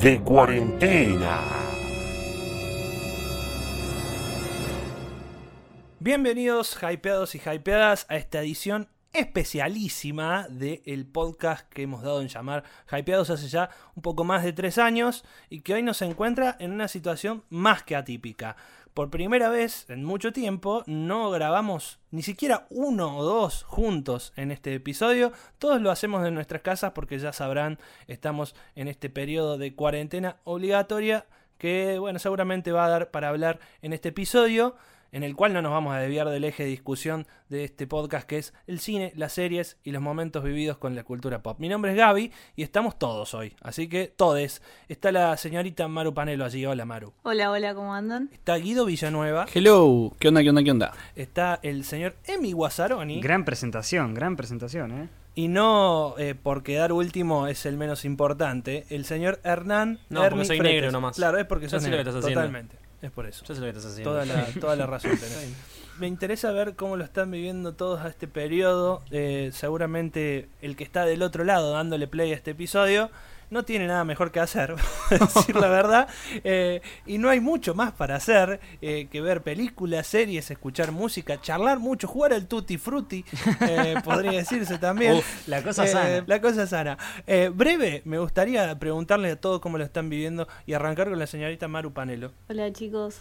de cuarentena. Bienvenidos, hypeados y hypeadas, a esta edición especialísima del podcast que hemos dado en llamar Hypeados hace ya un poco más de 3 años y que hoy nos encuentra en una situación más que atípica. Por primera vez en mucho tiempo no grabamos ni siquiera uno o dos juntos en este episodio. Todos lo hacemos en nuestras casas porque ya sabrán, estamos en este periodo de cuarentena obligatoria que bueno, seguramente va a dar para hablar en este episodio, en el cual no nos vamos a desviar del eje de discusión de este podcast, que es el cine, las series y los momentos vividos con la cultura pop. Mi nombre es Gaby y estamos todos hoy, así que todes. Está la señorita Maru Panelo allí. Hola, Maru. Hola, hola, ¿cómo andan? Está Guido Villanueva. Hello, ¿qué onda, qué onda, qué onda? Está el señor Emi Guazzaroni. Gran presentación, ¿eh? Y no por quedar último es el menos importante, el señor Hernán. No, porque soy Fretes. negro nomás. Claro, es porque sos sé lo que negro, estás haciendo. totalmente. Es por eso. Yo sé lo que estás haciendo. Toda la razón tenés. Me interesa ver cómo lo están viviendo todos a este periodo. Seguramente el que está del otro lado dándole play a este episodio no tiene nada mejor que hacer, para decir la verdad. Y no hay mucho más para hacer que ver películas, series, escuchar música, charlar mucho, jugar al Tutti Frutti, podría decirse también. La cosa sana. La cosa sana. Breve, me gustaría preguntarle a todos cómo lo están viviendo y arrancar con la señorita Maru Panelo. Hola, chicos.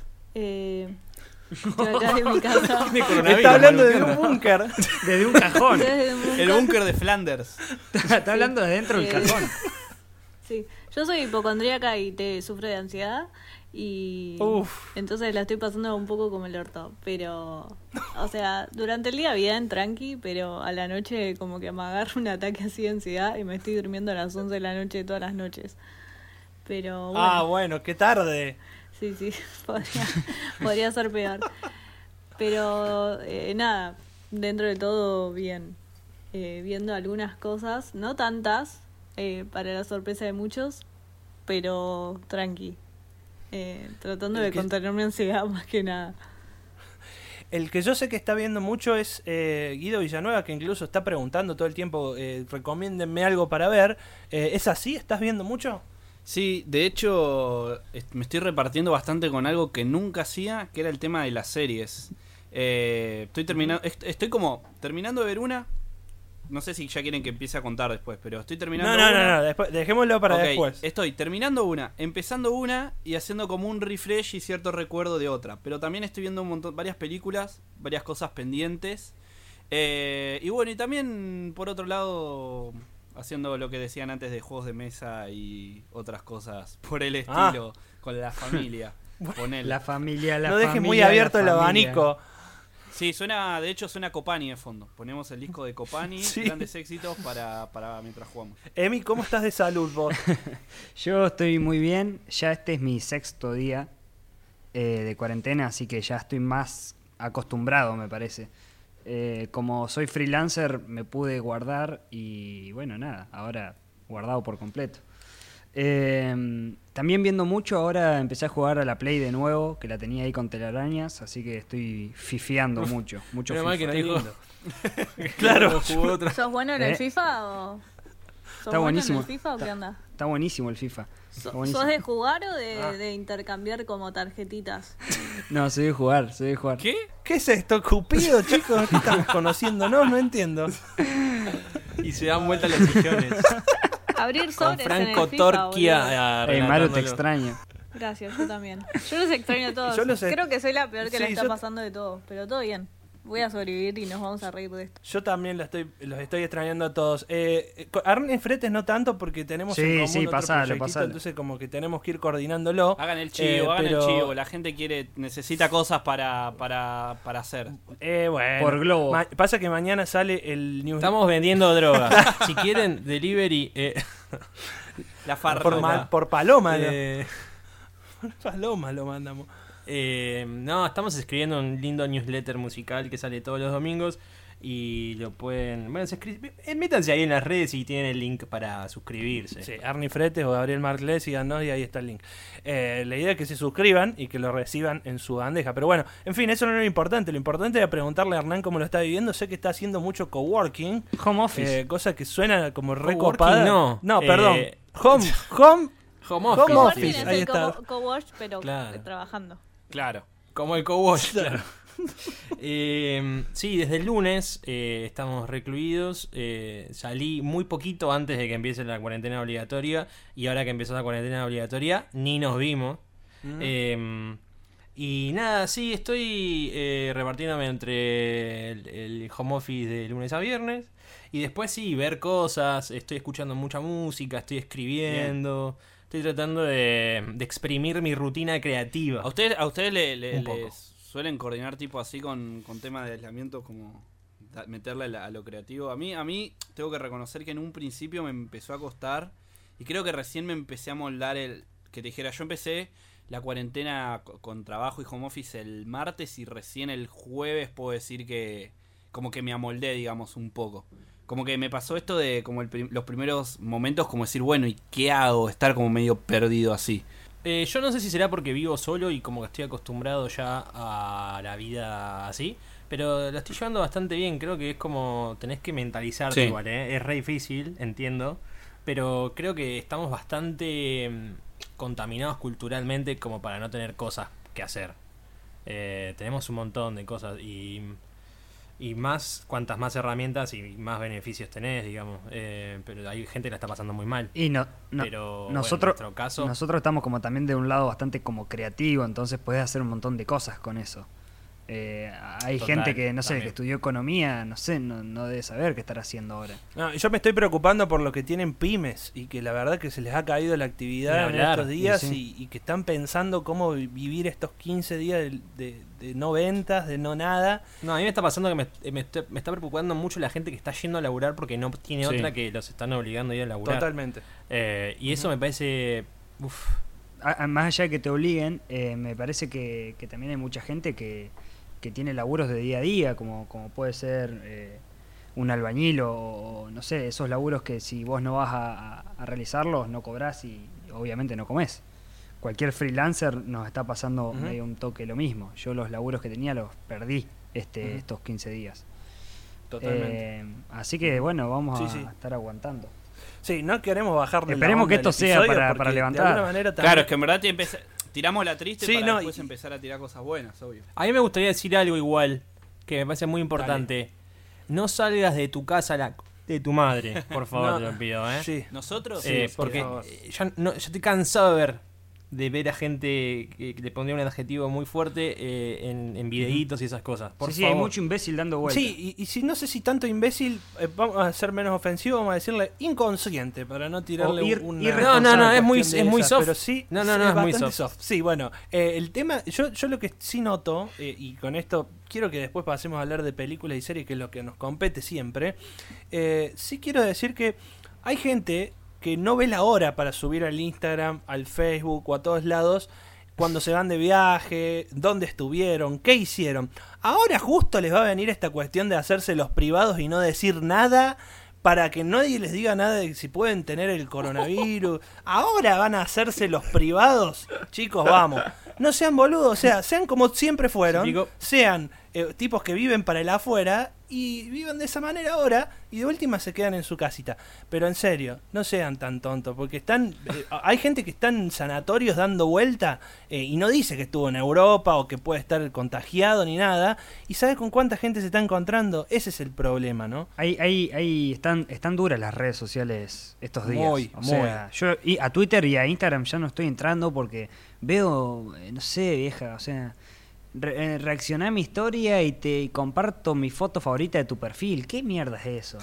Estoy acá en mi casa. Está hablando de un búnker. Desde un cajón. Desde un búnker. El búnker de Flanders. Está hablando de dentro del cajón. Sí, yo soy hipocondríaca y sufro de ansiedad y entonces la estoy pasando un poco como el orto, pero, o sea, durante el día bien, tranqui, pero a la noche como que me agarra un ataque así de ansiedad y me estoy durmiendo a las 11 de la noche todas las noches. Pero bueno. Ah, bueno, qué tarde. Sí, podría ser peor. Pero nada, dentro de todo bien. Viendo algunas cosas, no tantas, para la sorpresa de muchos, pero tranqui. Tratando de contener mi ansiedad más que nada. El que yo sé que está viendo mucho es Guido Villanueva, que incluso está preguntando todo el tiempo, recomiéndenme algo para ver. ¿Es así? ¿Estás viendo mucho? Sí, de hecho me estoy repartiendo bastante con algo que nunca hacía, que era el tema de las series. Estoy como terminando de ver una. No sé si ya quieren que empiece a contar después, pero estoy terminando una. No, después, dejémoslo para después. Estoy terminando una, empezando una y haciendo como un refresh y cierto recuerdo de otra. Pero también estoy viendo varias películas, varias cosas pendientes. Y bueno, y también por otro lado, haciendo lo que decían antes de juegos de mesa y otras cosas por el estilo, con la familia. La familia, no dejes muy abierto el abanico. Sí, de hecho suena Copani de fondo. Ponemos el disco de Copani, sí. Grandes éxitos para mientras jugamos. Emi, ¿cómo estás de salud vos? Yo estoy muy bien, ya este es mi 6º día de cuarentena, así que ya estoy más acostumbrado, me parece. Como soy freelancer me pude guardar y bueno, nada, ahora guardado por completo. También viendo mucho, ahora empecé a jugar a la Play de nuevo, que la tenía ahí con telarañas, así que estoy fifeando mucho FIFA. Que no dijo. Claro. ¿Sos bueno en el FIFA o...? Está buenísimo. ¿Sos bueno en el FIFA o qué onda? Está buenísimo el FIFA. ¿Sos de jugar o de intercambiar como tarjetitas? No, soy de jugar. ¿Qué? ¿Qué es esto, Cupido, chicos? ¿Qué estamos conociéndonos? No entiendo. Y se dan vueltas los sillones. Abrir sobres con Franco en el FIFA, Torquia. Maru, te extraño. Gracias, yo también. Yo los extraño a todos. Creo que soy la peor que la está pasando de todos, pero todo bien. Voy a sobrevivir y nos vamos a reír de esto. Yo también los estoy extrañando a todos. Arne Fretes no tanto porque tenemos en común otro proyectito, entonces como que tenemos que ir coordinándolo. Hagan el chivo, la gente necesita cosas para hacer. Bueno. Por Globo. Pasa que mañana sale el news. Estamos vendiendo drogas. Si quieren, delivery. La farra. Por Paloma. Por Paloma lo mandamos. No, estamos escribiendo un lindo newsletter musical que sale todos los domingos y lo pueden... Bueno, métanse ahí en las redes y tienen el link para suscribirse. Sí, Arnie Fretes o Gabriel Marclés, síganos y ahí está el link. La idea es que se suscriban y que lo reciban en su bandeja. Pero bueno, en fin, eso no es lo importante. Lo importante es preguntarle a Hernán cómo lo está viviendo. Sé que está haciendo mucho coworking. Home office. Cosa que suena como Coworking recopada. no. No, perdón. Home Home Home office. office. Es ahí el está. co-wash, pero Claro. trabajando. Claro. Como el co-wash, claro. Sí, desde el lunes estamos recluidos. Salí muy poquito antes de que empiece la cuarentena obligatoria. Y ahora que empezó la cuarentena obligatoria, ni nos vimos. Y nada, sí, estoy repartiéndome entre el home office de lunes a viernes. Y después sí, ver cosas. Estoy escuchando mucha música, estoy escribiendo. Estoy tratando de exprimir mi rutina creativa. ¿A ustedes Un poco. les suelen coordinar tipo así con temas de aislamiento, como meterle a lo creativo? A mí tengo que reconocer que en un principio me empezó a costar, y creo que recién me empecé a moldar que te dijera, yo empecé la cuarentena con trabajo y home office el martes, y recién el jueves puedo decir que como que me amoldé, digamos, un poco. Como que me pasó esto de como los primeros momentos, como decir, bueno, ¿y qué hago? Estar como medio perdido así. Yo no sé si será porque vivo solo y como que estoy acostumbrado ya a la vida así, pero la estoy llevando bastante bien. Creo que es como tenés que mentalizarte Sí. igual, ¿eh? Es re difícil, entiendo, pero creo que estamos bastante contaminados culturalmente como para no tener cosas que hacer. Tenemos un montón de cosas y más, cuantas más herramientas y más beneficios tenés, digamos. Pero hay gente que la está pasando muy mal. Y Pero nosotros, bueno, en nuestro caso, nosotros estamos como también de un lado bastante como creativo, entonces podés hacer un montón de cosas con eso. Hay Total, gente que, no sé, también. que estudió economía, no sé, no debe saber qué estar haciendo ahora. No, yo me estoy preocupando por lo que tienen pymes y que la verdad que se les ha caído la actividad Ni en hablar, estos días sí. y que están pensando cómo vivir estos 15 días de no ventas, de no nada. no, a mí me está pasando que me está preocupando mucho la gente que está yendo a laburar porque no tiene Sí. otra, que los están obligando a ir a laburar. Totalmente. Y eso me parece... Uf, Más allá de que te obliguen, me parece que también hay mucha gente que tiene laburos de día a día, como puede ser un albañil o no sé, esos laburos que si vos no vas a realizarlos, no cobrás y obviamente no comés. Cualquier freelancer nos está pasando medio un toque lo mismo. Yo los laburos que tenía los perdí estos 15 días. Totalmente. Así que bueno, vamos Sí, a sí. estar aguantando. Sí, no queremos bajarle la Esperemos onda que al esto sea episodio para porque levantar. De alguna manera también- Claro, es que en verdad tiramos la triste Sí, para no, después y- empezar a tirar cosas buenas, obvio. a mí me gustaría decir algo igual, que me parece muy importante. No salgas de tu casa de tu madre, por favor, No, te lo pido, ¿eh? Sí. ¿Nosotros? Sí, por Porque favor. yo estoy cansado de ver a gente que le pondría un adjetivo muy fuerte en videitos y esas cosas. Por Sí, favor. hay mucho imbécil dando vueltas. Sí, y si no sé si tanto imbécil, vamos a ser menos ofensivos, vamos a decirle inconsciente para no tirarle O una irresponsable. No, es muy cuestión de soft. Pero sí, No, sí, es muy bastante soft. Sí, bueno, el tema, yo lo que sí noto, y con esto quiero que después pasemos a hablar de películas y series, que es lo que nos compete siempre, sí quiero decir que hay gente que no ve la hora para subir al Instagram, al Facebook o a todos lados cuando se van de viaje, dónde estuvieron, qué hicieron. Ahora justo les va a venir esta cuestión de hacerse los privados y no decir nada para que nadie les diga nada de si pueden tener el coronavirus. Ahora van a hacerse los privados. Chicos, vamos. No sean boludos, o sea, sean como siempre fueron. Digo- Sean tipos que viven para el afuera y viven de esa manera ahora y de última se quedan en su casita. Pero en serio, no sean tan tontos, porque hay gente que está en sanatorios dando vuelta y no dice que estuvo en Europa o que puede estar contagiado ni nada. ¿Y sabe con cuánta gente se está encontrando? Ese es el problema, ¿no? Están duras las redes sociales estos días. Muy, O sea, yo a Twitter y a Instagram ya no estoy entrando porque veo, no sé, vieja, o sea, reaccioné a mi historia y te comparto mi foto favorita de tu perfil. ¿Qué mierda es eso?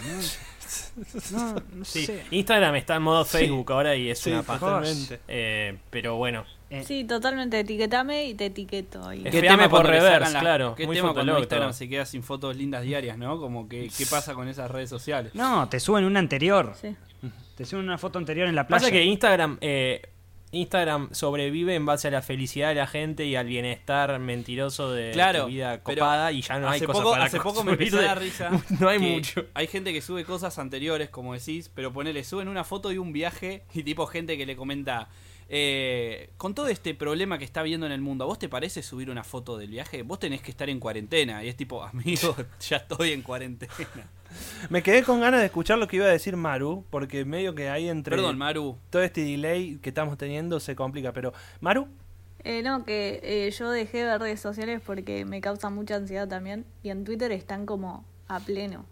No Sí, sé. Instagram está en modo Sí. Facebook ahora y es Sí, una paja. totalmente. Pero bueno, Sí, totalmente. Etiquetame y te etiqueto. Y... Es ¿Qué tema tema por cuando le reverse, sacan claro, ¿Qué muy tema cuando fotolog Instagram todo. se queda sin fotos lindas diarias, no? Como que, ¿qué pasa con esas redes sociales? No, te suben una anterior. Sí. Te suben una foto anterior en la playa. pasa que Instagram sobrevive en base a la felicidad de la gente y al bienestar mentiroso de Claro, tu vida pero copada y ya no hay hace cosas poco, para hace poco me consumir empezó a de- dar risa. No hay que mucho. Hay gente que sube cosas anteriores, como decís, pero ponele, suben una foto de un viaje y tipo gente que le comenta, con todo este problema que está habiendo en el mundo, ¿a vos te parece subir una foto del viaje? Vos tenés que estar en cuarentena. Y es tipo, amigo, ya estoy en cuarentena. Me quedé con ganas de escuchar lo que iba a decir Maru, porque medio que ahí entre Perdón, Maru. todo este delay que estamos teniendo se complica, pero Maru, No, que yo dejé de ver redes sociales porque me causa mucha ansiedad también. Y en Twitter están como a pleno.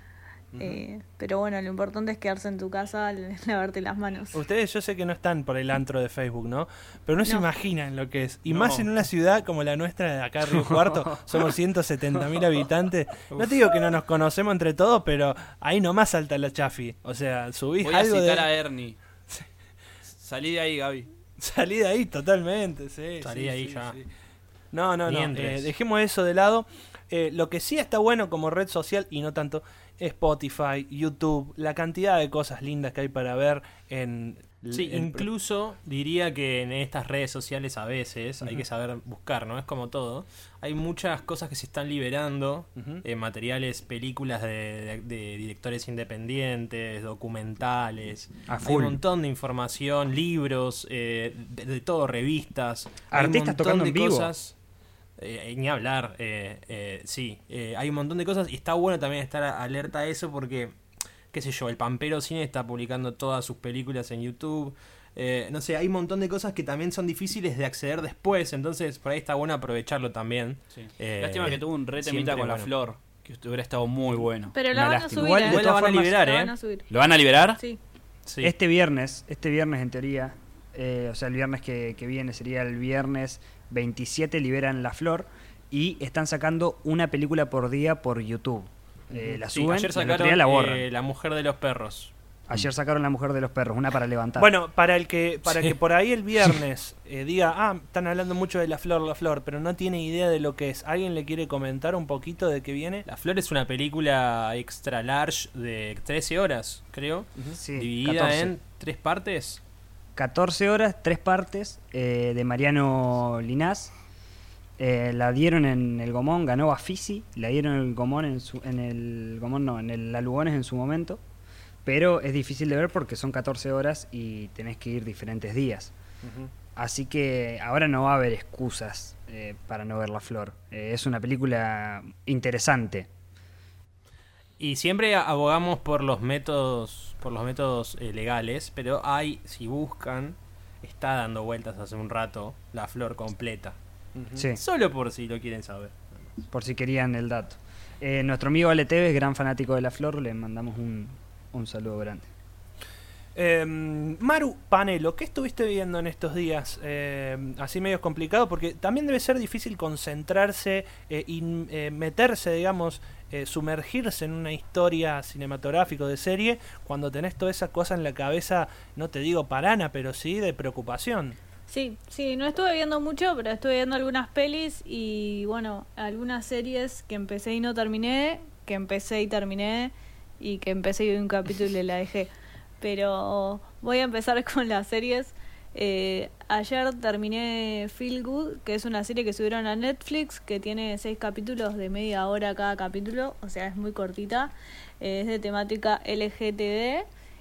Pero bueno, lo importante es quedarse en tu casa, lavarte las manos. ustedes yo sé que no están por el antro de Facebook, ¿no? Pero no se No. imaginan lo que es. Y No. más en una ciudad como la nuestra de acá, Río Cuarto, somos 170.000 habitantes. No te digo que no nos conocemos entre todos, pero ahí nomás salta la chafi. O sea, subís Voy a algo citar de... a Ernie. Salí de ahí, Gaby. Salí de ahí totalmente, sí. Salí sí, de ahí sí, ya. sí. No, Ni entres. dejemos eso de lado. Lo que sí está bueno como red social, y no tanto, Spotify, YouTube, la cantidad de cosas lindas que hay para ver en... Sí, en- incluso diría que en estas redes sociales a veces hay que saber buscar, ¿no? Es como todo. Hay muchas cosas que se están liberando, Ujú. materiales, películas de directores independientes, documentales. A Hay full. un montón de información, libros, de todo, revistas. Hay un Artistas montón tocando de en vivo. cosas. Ni hablar, sí, hay un montón de cosas y está bueno también estar alerta a eso porque, qué sé yo, el Pampero Cine está publicando todas sus películas en YouTube, no sé, hay un montón de cosas que también son difíciles de acceder después, entonces por ahí está bueno aprovecharlo también. Lástima que tuvo un re temita siempre con la bueno. Flor, que hubiera estado muy bueno. Pero Una la van a lástima. subir. Igual, de Igual la todas van a formas, liberar, la van a subir. ¿Lo van a liberar? Sí. Sí. Este viernes en teoría, o sea, el viernes que viene sería el viernes 27, liberan La Flor y están sacando una película por día por YouTube. La Sí, suben, ayer y al otro sacaron día la borran. La Mujer de los Perros. Ayer sacaron La Mujer de los Perros, una para levantar. Bueno, para que Sí. por ahí el viernes diga, están hablando mucho de la flor, pero no tiene idea de lo que es. ¿Alguien le quiere comentar un poquito de qué viene? La Flor es una película extra large de 13 horas, creo, Sí, dividida 14. en 3 partes. 14 horas, 3 partes, de Mariano Linás. La dieron en el Gomón, ganó Bafisi, la dieron en el Gomón, en el La Lugones en su momento, pero es difícil de ver porque son 14 horas y tenés que ir diferentes días. Así que ahora no va a haber excusas para no ver La Flor. Es una película interesante. Y siempre abogamos por los métodos legales, pero si buscan, está dando vueltas hace un rato La Flor completa. Sí, Solo por si lo quieren saber. por si querían el dato. Nuestro amigo Ale Tevez, gran fanático de La Flor, le mandamos un saludo grande. Maru Panelo, ¿qué estuviste viendo en estos días? Así medio complicado, porque también debe ser difícil concentrarse y meterse, digamos, sumergirse en una historia cinematográfica o de serie cuando tenés toda esa cosa en la cabeza, no te digo parana, pero sí de preocupación. Sí, no estuve viendo mucho, pero estuve viendo algunas pelis y bueno, algunas series que empecé y no terminé, que empecé y terminé y que empecé y vi un capítulo y la dejé. Pero voy a empezar con las series. Ayer terminé Feel Good, que es una serie que subieron a Netflix, que tiene 6 capítulos de media hora cada capítulo, o sea, es muy cortita. Es de temática LGTB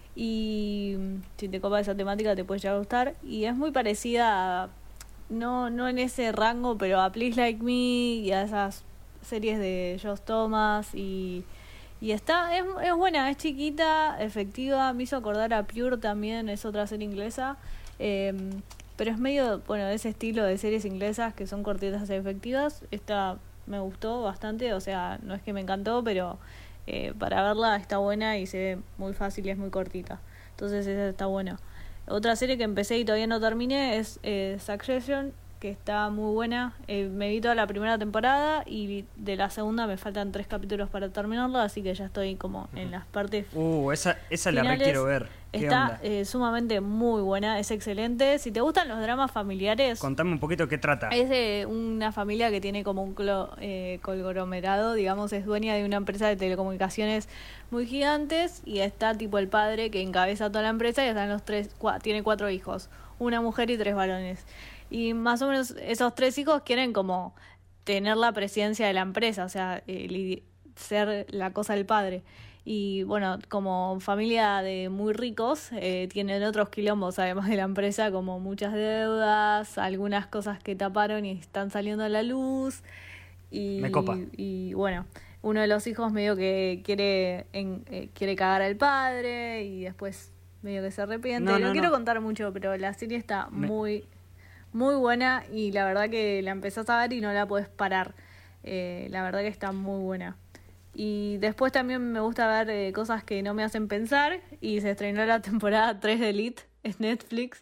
y si te copa esa temática te puede llegar a gustar. Y es muy parecida a, no en ese rango, pero a Please Like Me y a esas series de Joss Thomas y es buena, es chiquita, efectiva, me hizo acordar a Pure también, es otra serie inglesa, pero es medio, bueno, de ese estilo de series inglesas que son cortitas y efectivas. Esta me gustó bastante, o sea, no es que me encantó, pero para verla está buena y se ve muy fácil y es muy cortita, entonces esa está buena. Otra serie que empecé y todavía no terminé es Succession, que está muy buena. Me vi toda la primera temporada y de la segunda me faltan 3 capítulos para terminarla, así que ya estoy como en las partes Esa la re finales. quiero ver. ¿Qué Está onda? sumamente muy buena, es excelente. Si te gustan los dramas familiares, Contame un poquito qué trata. es de una familia que tiene como un conglomerado, digamos, es dueña de una empresa de telecomunicaciones muy gigantes y está tipo el padre que encabeza toda la empresa y están los tiene 4 hijos, una mujer y 3 varones. Y más o menos esos 3 hijos quieren como tener la presidencia de la empresa, o sea, ser la cosa del padre. Y bueno, como familia de muy ricos, tienen otros quilombos además de la empresa, como muchas deudas, algunas cosas que taparon y están saliendo a la luz. Y, Me copa. y bueno, uno de los hijos medio que quiere cagar al padre y después medio que se arrepiente. No quiero contar mucho, pero la serie está muy, muy buena y la verdad que la empezás a ver y no la podés parar. La verdad que está muy buena. Y después también me gusta ver cosas que no me hacen pensar y se estrenó la temporada 3 de Elite en Netflix.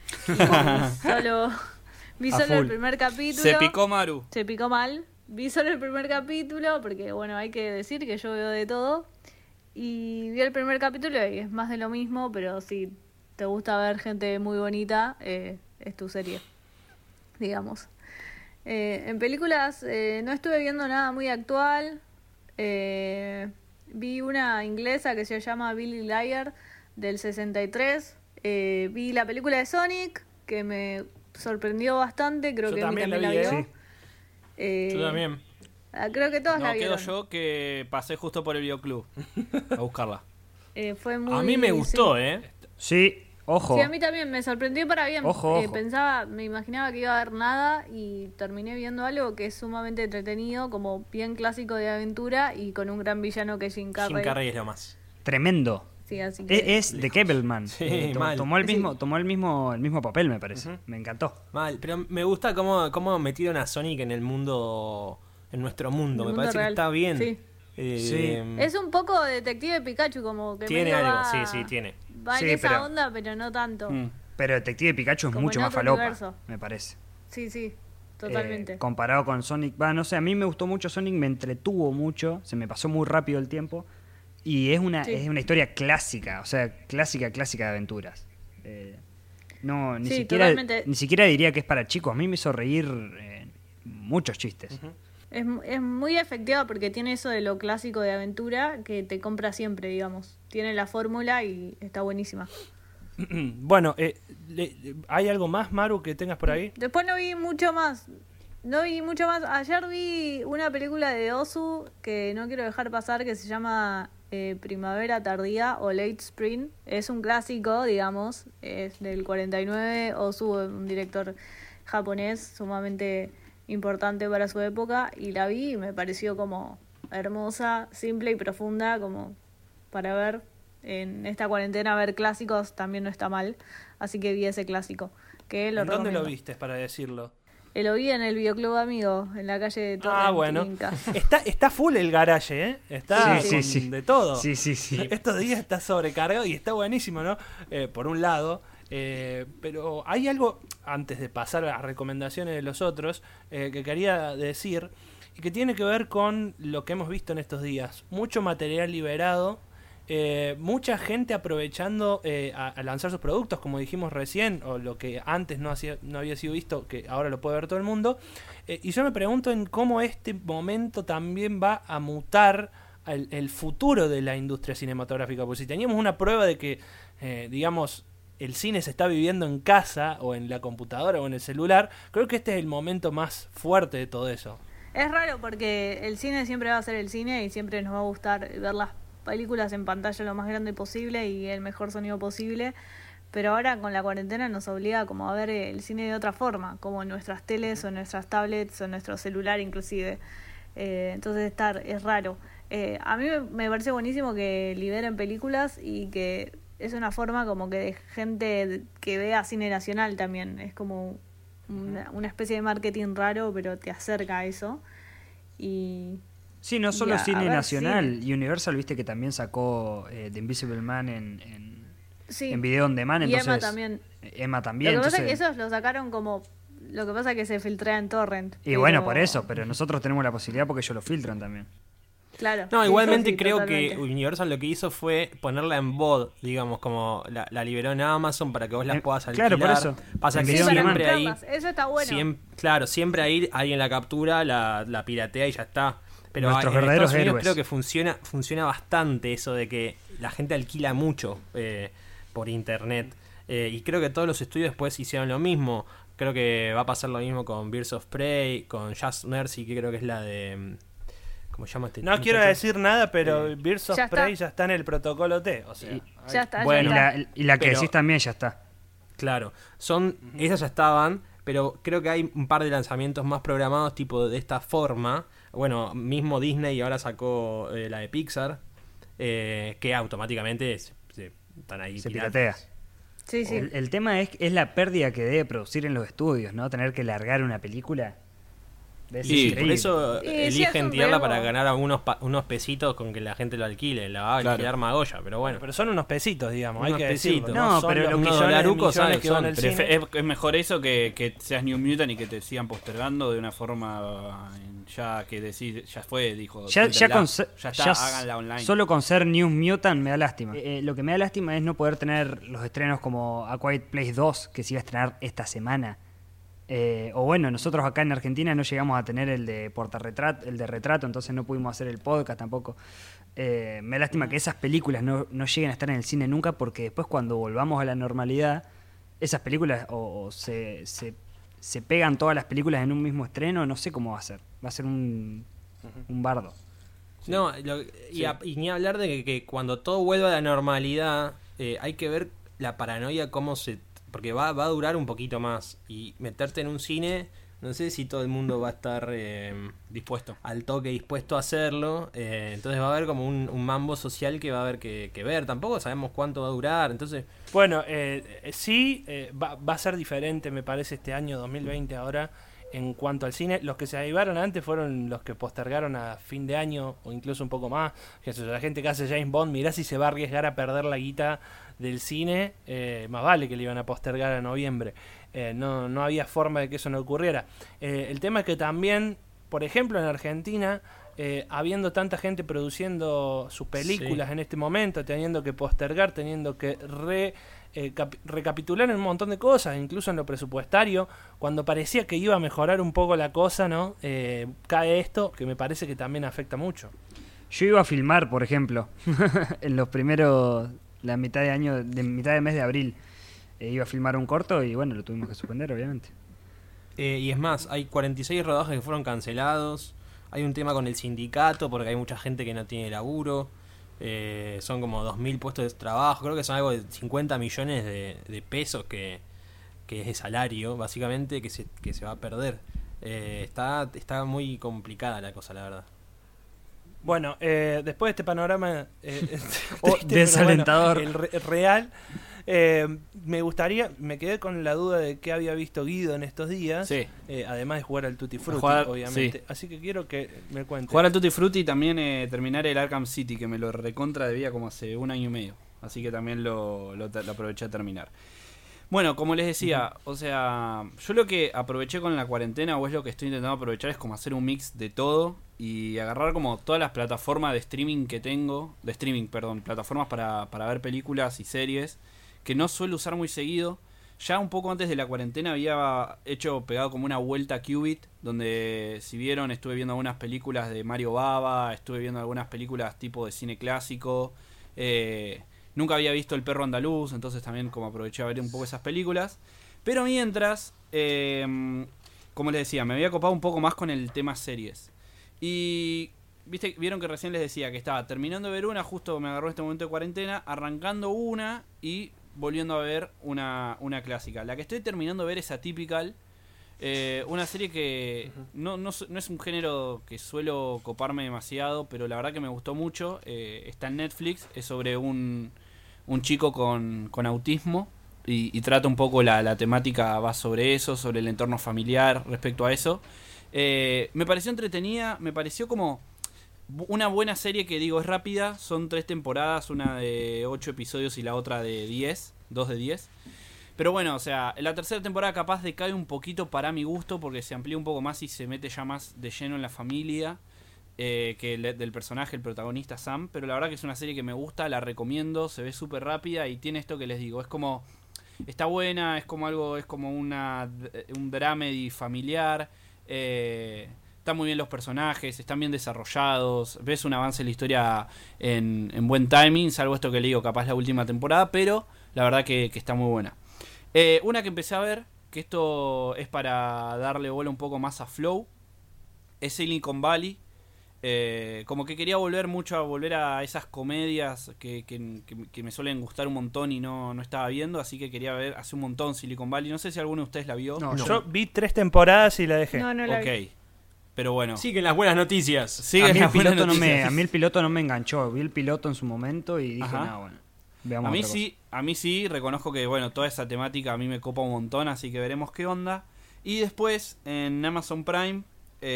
Vi solo el primer capítulo. Se picó Maru. Se picó mal. Vi solo el primer capítulo porque, bueno, hay que decir que yo veo de todo. Y vi el primer capítulo y es más de lo mismo, pero si te gusta ver gente muy bonita, es tu serie, digamos. En películas no estuve viendo nada muy actual. Vi una inglesa que se llama Billy Liar del 63. Vi la película de Sonic, que me sorprendió bastante. Creo que también la vio. Sí. Yo también. Creo que todos la vieron. No, quedo yo que pasé justo por el videoclub a buscarla. Fue muy... A mí me gustó, Sí, ojo. Sí, a mí también me sorprendió para bien. Ojo. Me imaginaba que iba a haber nada y terminé viendo algo que es sumamente entretenido, como bien clásico de aventura y con un gran villano que es Jim Carrey. Jim Carrey es lo más. Tremendo. Sí, así que... Es The Cableman. Sí, mal. Tomó el mismo papel, me parece. Uh-huh. Me encantó. Mal, pero me gusta cómo metieron a Sonic en el mundo, en nuestro mundo. Me parece real. que está bien. Sí. Sí. Es un poco Detective Pikachu, como que Tiene medio algo, va, sí, tiene. va Sí, en esa pero- onda, pero no tanto. Pero Detective Pikachu es Como mucho en más otro falopa, universo. me parece. Sí, totalmente. Comparado con Sonic, no sé, a mí me gustó mucho Sonic, me entretuvo mucho, se me pasó muy rápido el tiempo y es una historia clásica, o sea, clásica de aventuras. No, ni totalmente. siquiera diría que es para chicos, a mí me hizo reír muchos chistes. Uh-huh. Es muy efectiva porque tiene eso de lo clásico de aventura que te compra siempre, digamos. Tiene la fórmula y está buenísima. Bueno, ¿hay algo más, Maru, que tengas por ahí? Después no vi mucho más. Ayer vi una película de Ozu que no quiero dejar pasar, que se llama Primavera Tardía o Late Spring. Es un clásico, digamos. Es del 49. Ozu, un director japonés sumamente importante para su época. Y la vi y me pareció como hermosa, simple y profunda, como para ver. En esta cuarentena ver clásicos también no está mal. Así que vi ese clásico. Que lo ¿En dónde recomiendo. lo viste, para decirlo? Lo vi en el videoclub amigo, en la calle de Torrent, Bueno. Inca. Está full el garage, ¿eh? Está Sí. de todo. Sí. Estos días está sobrecargado y está buenísimo, ¿no? Por un lado. Pero hay algo, antes de pasar a las recomendaciones de los otros, que quería decir, y que tiene que ver con lo que hemos visto en estos días. Mucho material liberado. Mucha gente aprovechando a lanzar sus productos, como dijimos recién, o lo que antes no había sido visto, que ahora lo puede ver todo el mundo. Y yo me pregunto en cómo este momento también va a mutar el futuro de la industria cinematográfica. Porque si teníamos una prueba de que, digamos, el cine se está viviendo en casa, o en la computadora, o en el celular, creo que este es el momento más fuerte de todo eso. Es raro porque el cine siempre va a ser el cine y siempre nos va a gustar ver las películas en pantalla lo más grande posible y el mejor sonido posible, pero ahora con la cuarentena nos obliga como a ver el cine de otra forma, como en nuestras teles o en nuestras tablets o en nuestro celular inclusive. Entonces es raro. A mí me parece buenísimo que liberen películas y que es una forma como que de gente que vea cine nacional también. Es como una especie de marketing raro, pero te acerca a eso. Y Sí, no solo cine ver, nacional. sí. Universal, viste que también sacó The Invisible Man Sí. en video on demand. Y Entonces, Emma también. Emma también. Lo que pasa es entonces- que esos lo sacaron como... Lo que pasa es que se filtrea en torrent. Y bueno, por eso, pero nosotros tenemos la posibilidad porque ellos lo filtran también. Claro. No, Sí, igualmente sí, creo totalmente. que Universal lo que hizo fue ponerla en VOD, digamos, como la liberó en Amazon para que vos las puedas alquilar. Claro, por eso. Pasa En que video on siempre demand. ahí... Eso está bueno. Claro, siempre ahí alguien la captura, la piratea y ya está. Pero Nuestros en verdaderos Estados Unidos héroes. creo que funciona bastante eso de que la gente alquila mucho por internet. Y creo que todos los estudios después hicieron lo mismo. Creo que va a pasar lo mismo con Birds of Prey, con Just Mercy, que creo que es la de... ¿Cómo se llama este No quiero muchacho? decir nada, pero Birds of Ya está. Prey ya está en el protocolo T. O sea, Ya está, Bueno, ya está. Y la que Pero- decís también ya está. Claro, esas ya estaban, pero creo que hay un par de lanzamientos más programados tipo de esta forma. Bueno, mismo Disney ahora sacó la de Pixar, que automáticamente están ahí se piratas. piratea. Sí, sí. El tema es la pérdida que debe producir en los estudios, ¿no? Tener que largar una película. Debe ser Sí, por increíble. eso Sí, sí, eligen es un tirarla riesgo. para ganar unos pesitos con que la gente lo alquile. La va a alquilar Claro. Magoya, pero bueno. Pero son unos pesitos, digamos, hay Unos que pesitos. decirlo. No, Son pero los lo que millones son de larucos, millones ¿sabes? que van Son, al Pero cine. es mejor eso que seas New Mutant y que te sigan postergando de una forma ya que decís, ya fue, dijo. Ya suéltenla. con Ya está, ya háganla online. Solo con ser New Mutant me da lástima. Lo que me da lástima es no poder tener los estrenos como A Quiet Place 2, que se iba a estrenar esta semana. O bueno, nosotros acá en Argentina no llegamos a tener el de Retrato, entonces no pudimos hacer el podcast tampoco. Me da lástima que esas películas no lleguen a estar en el cine nunca, porque después cuando volvamos a la normalidad, esas películas o se pegan todas las películas en un mismo estreno, no sé cómo va a ser. Va a ser un bardo. No, y ni hablar de que cuando todo vuelva a la normalidad, hay que ver la paranoia cómo porque va a durar un poquito más. Y meterte en un cine, no sé si todo el mundo va a estar dispuesto. al toque dispuesto a hacerlo. Entonces va a haber como un mambo social que va a haber que ver. Tampoco sabemos cuánto va a durar. Entonces, Bueno, sí, va a ser diferente, me parece, este año 2020 ahora en cuanto al cine. Los que se avivaron antes fueron los que postergaron a fin de año o incluso un poco más. La gente que hace James Bond, mirá si se va a arriesgar a perder la guita del cine, más vale que le iban a postergar a noviembre. No había forma de que eso no ocurriera. El tema es que también, por ejemplo, en Argentina, habiendo tanta gente produciendo sus películas en este momento, teniendo que postergar, teniendo que recapitular en un montón de cosas, incluso en lo presupuestario, cuando parecía que iba a mejorar un poco la cosa, ¿no? Cae esto, que me parece que también afecta mucho. Yo iba a filmar, por ejemplo, en los primeros, la mitad de mes de abril, iba a filmar un corto y bueno, lo tuvimos que suspender, obviamente. y es más, hay 46 rodajes que fueron cancelados. Hay un tema con el sindicato porque hay mucha gente que no tiene laburo. Son como 2.000 puestos de trabajo. Creo que son algo de 50 millones de pesos que es de salario, básicamente, que se va a perder. Está muy complicada la cosa, la verdad. Bueno, después de este panorama desalentador. pero bueno, el real, me quedé con la duda de qué había visto Guido en estos días, Sí. Además de jugar al Tutti Frutti, Jugar, obviamente. sí. Así que quiero que me cuente. Jugar al Tutti Frutti y también terminar el Arkham City, que me lo recontra debía como hace 1 año y medio. Así que también lo aproveché a terminar. Bueno, como les decía, o sea, yo lo que aproveché con la cuarentena, o es lo que estoy intentando aprovechar, es como hacer un mix de todo y agarrar como todas las plataformas de streaming que tengo, plataformas para ver películas y series, que no suelo usar muy seguido. Ya un poco antes de la cuarentena había pegado como una vuelta a Qubit, donde si vieron estuve viendo algunas películas de Mario Bava, estuve viendo algunas películas tipo de cine clásico, nunca había visto El Perro Andaluz, entonces también como aproveché a ver un poco esas películas. Pero mientras, como les decía, me había copado un poco más con el tema series. Y vieron que recién les decía que estaba terminando de ver una, justo me agarró este momento de cuarentena, arrancando una y volviendo a ver una clásica. La que estoy terminando de ver es Atypical, una serie que no es un género que suelo coparme demasiado, pero la verdad que me gustó mucho. Está en Netflix, es sobre un chico con autismo y trata un poco la temática, va sobre eso, sobre el entorno familiar respecto a eso. Me pareció entretenida, me pareció como una buena serie que digo es rápida, son 3 temporadas, una de 8 episodios y la otra de 10, 2 de 10. Pero bueno, o sea, en la tercera temporada capaz decae un poquito para mi gusto porque se amplía un poco más y se mete ya más de lleno en la familia que del personaje, el protagonista Sam. Pero la verdad que es una serie que me gusta, la recomiendo, se ve súper rápida y tiene esto que les digo, es como, está buena, es como algo, es como un dramedy familiar. Están muy bien los personajes, están bien desarrollados, ves un avance en la historia en buen timing, salvo esto que le digo, capaz la última temporada, pero la verdad que está muy buena. Una que empecé a ver, que esto es para darle bola un poco más a Flow, es Silicon Valley. Como que quería volver a esas comedias que me suelen gustar un montón y no estaba viendo, así que quería ver hace un montón Silicon Valley. No sé si alguno de ustedes la vio. No, Yo vi 3 temporadas y la dejé. No la Ok, vi. pero bueno. Siguen las buenas noticias. Siguen a mí las buenas a noticias. mí el piloto no me enganchó. Vi el piloto en su momento y dije, Ajá. no, bueno, veamos A mí otra cosa. sí, a mí sí, reconozco que bueno, toda esa temática a mí me copa un montón, así que veremos qué onda. Y después en Amazon Prime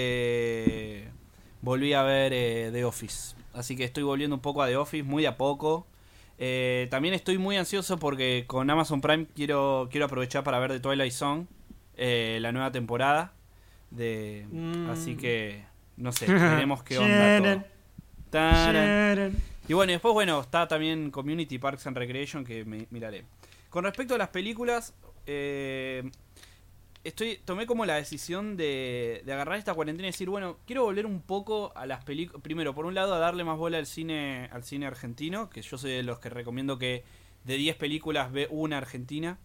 volví a ver The Office. Así que estoy volviendo un poco a The Office, muy de a poco. También estoy muy ansioso porque con Amazon Prime quiero aprovechar para ver The Twilight Zone, la nueva temporada. Así que, no sé, veremos qué onda todo. Tarán. Y bueno, después está también Community Parks and Recreation que miraré. Con respecto a las películas, tomé como la decisión de agarrar esta cuarentena y decir, bueno, quiero volver un poco a las películas. Primero, por un lado, a darle más bola al cine argentino, que yo soy de los que recomiendo que de 10 películas ve una argentina.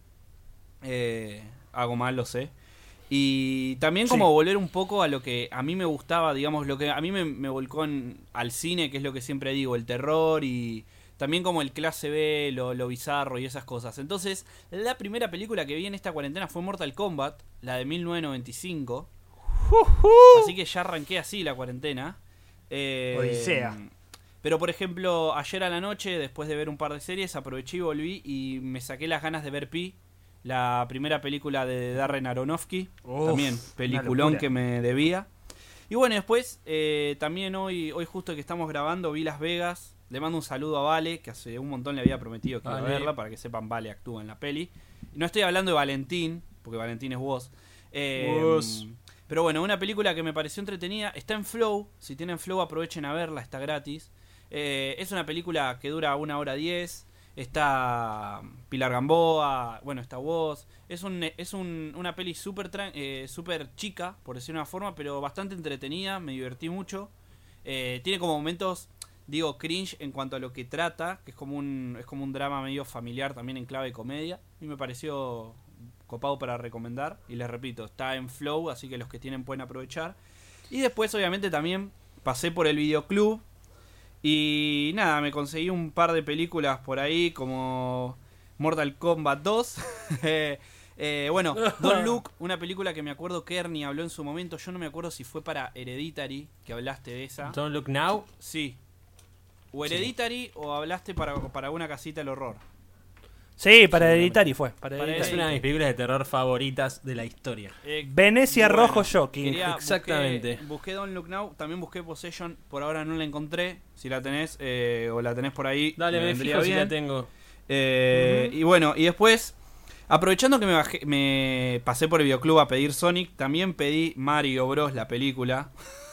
Hago mal, lo sé. Y también como volver un poco a lo que a mí me gustaba, digamos, lo que a mí me volcó al cine, que es lo que siempre digo, el terror y también como el clase B, lo bizarro y esas cosas. Entonces, la primera película que vi en esta cuarentena fue Mortal Kombat, la de 1995. Así que ya arranqué así la cuarentena. Odisea. Pero por ejemplo, ayer a la noche, después de ver un par de series, aproveché y volví y me saqué las ganas de ver Pi, la primera película de Darren Aronofsky. Uf, también peliculón una locura. que me debía. Y bueno, después también hoy justo que estamos grabando vi Las Vegas. Le mando un saludo a Vale, que hace un montón le había prometido que iba a Vale. verla, para que sepan, Vale actúa en la peli. Y no estoy hablando de Valentín, porque Valentín es vos. Vos. Pero bueno, una película que me pareció entretenida. Está en Flow, si tienen Flow aprovechen a verla, está gratis. Es una película que dura 1:10. Está Pilar Gamboa, bueno, está vos. Es una peli súper chica, por decirlo de una forma, pero bastante entretenida, me divertí mucho. Tiene como momentos, digo, cringe en cuanto a lo que trata, que es como un drama medio familiar también en clave de comedia. Y me pareció copado para recomendar. Y les repito, está en Flow, así que los que tienen pueden aprovechar. Y después, obviamente, también pasé por el videoclub. Y nada, me conseguí un par de películas por ahí, como Mortal Kombat 2. Bueno, Don't Look, una película que me acuerdo que Ernie habló en su momento. Yo no me acuerdo si fue para Hereditary, que hablaste de esa. Don't Look Now. Sí. O Hereditary o hablaste para una casita del horror. Sí, para Hereditary fue. Para Para Hereditary. Es una de mis películas de terror favoritas de la historia. Venecia bueno, Rojo Shocking. Exactamente. Busqué Don't Look Now, también busqué Possession, por ahora no la encontré. Si la tenés o la tenés por ahí, Dale, me vendría fijo si bien. la tengo. Y bueno, y después, aprovechando que me pasé por el videoclub a pedir Sonic, también pedí Mario Bros, la película.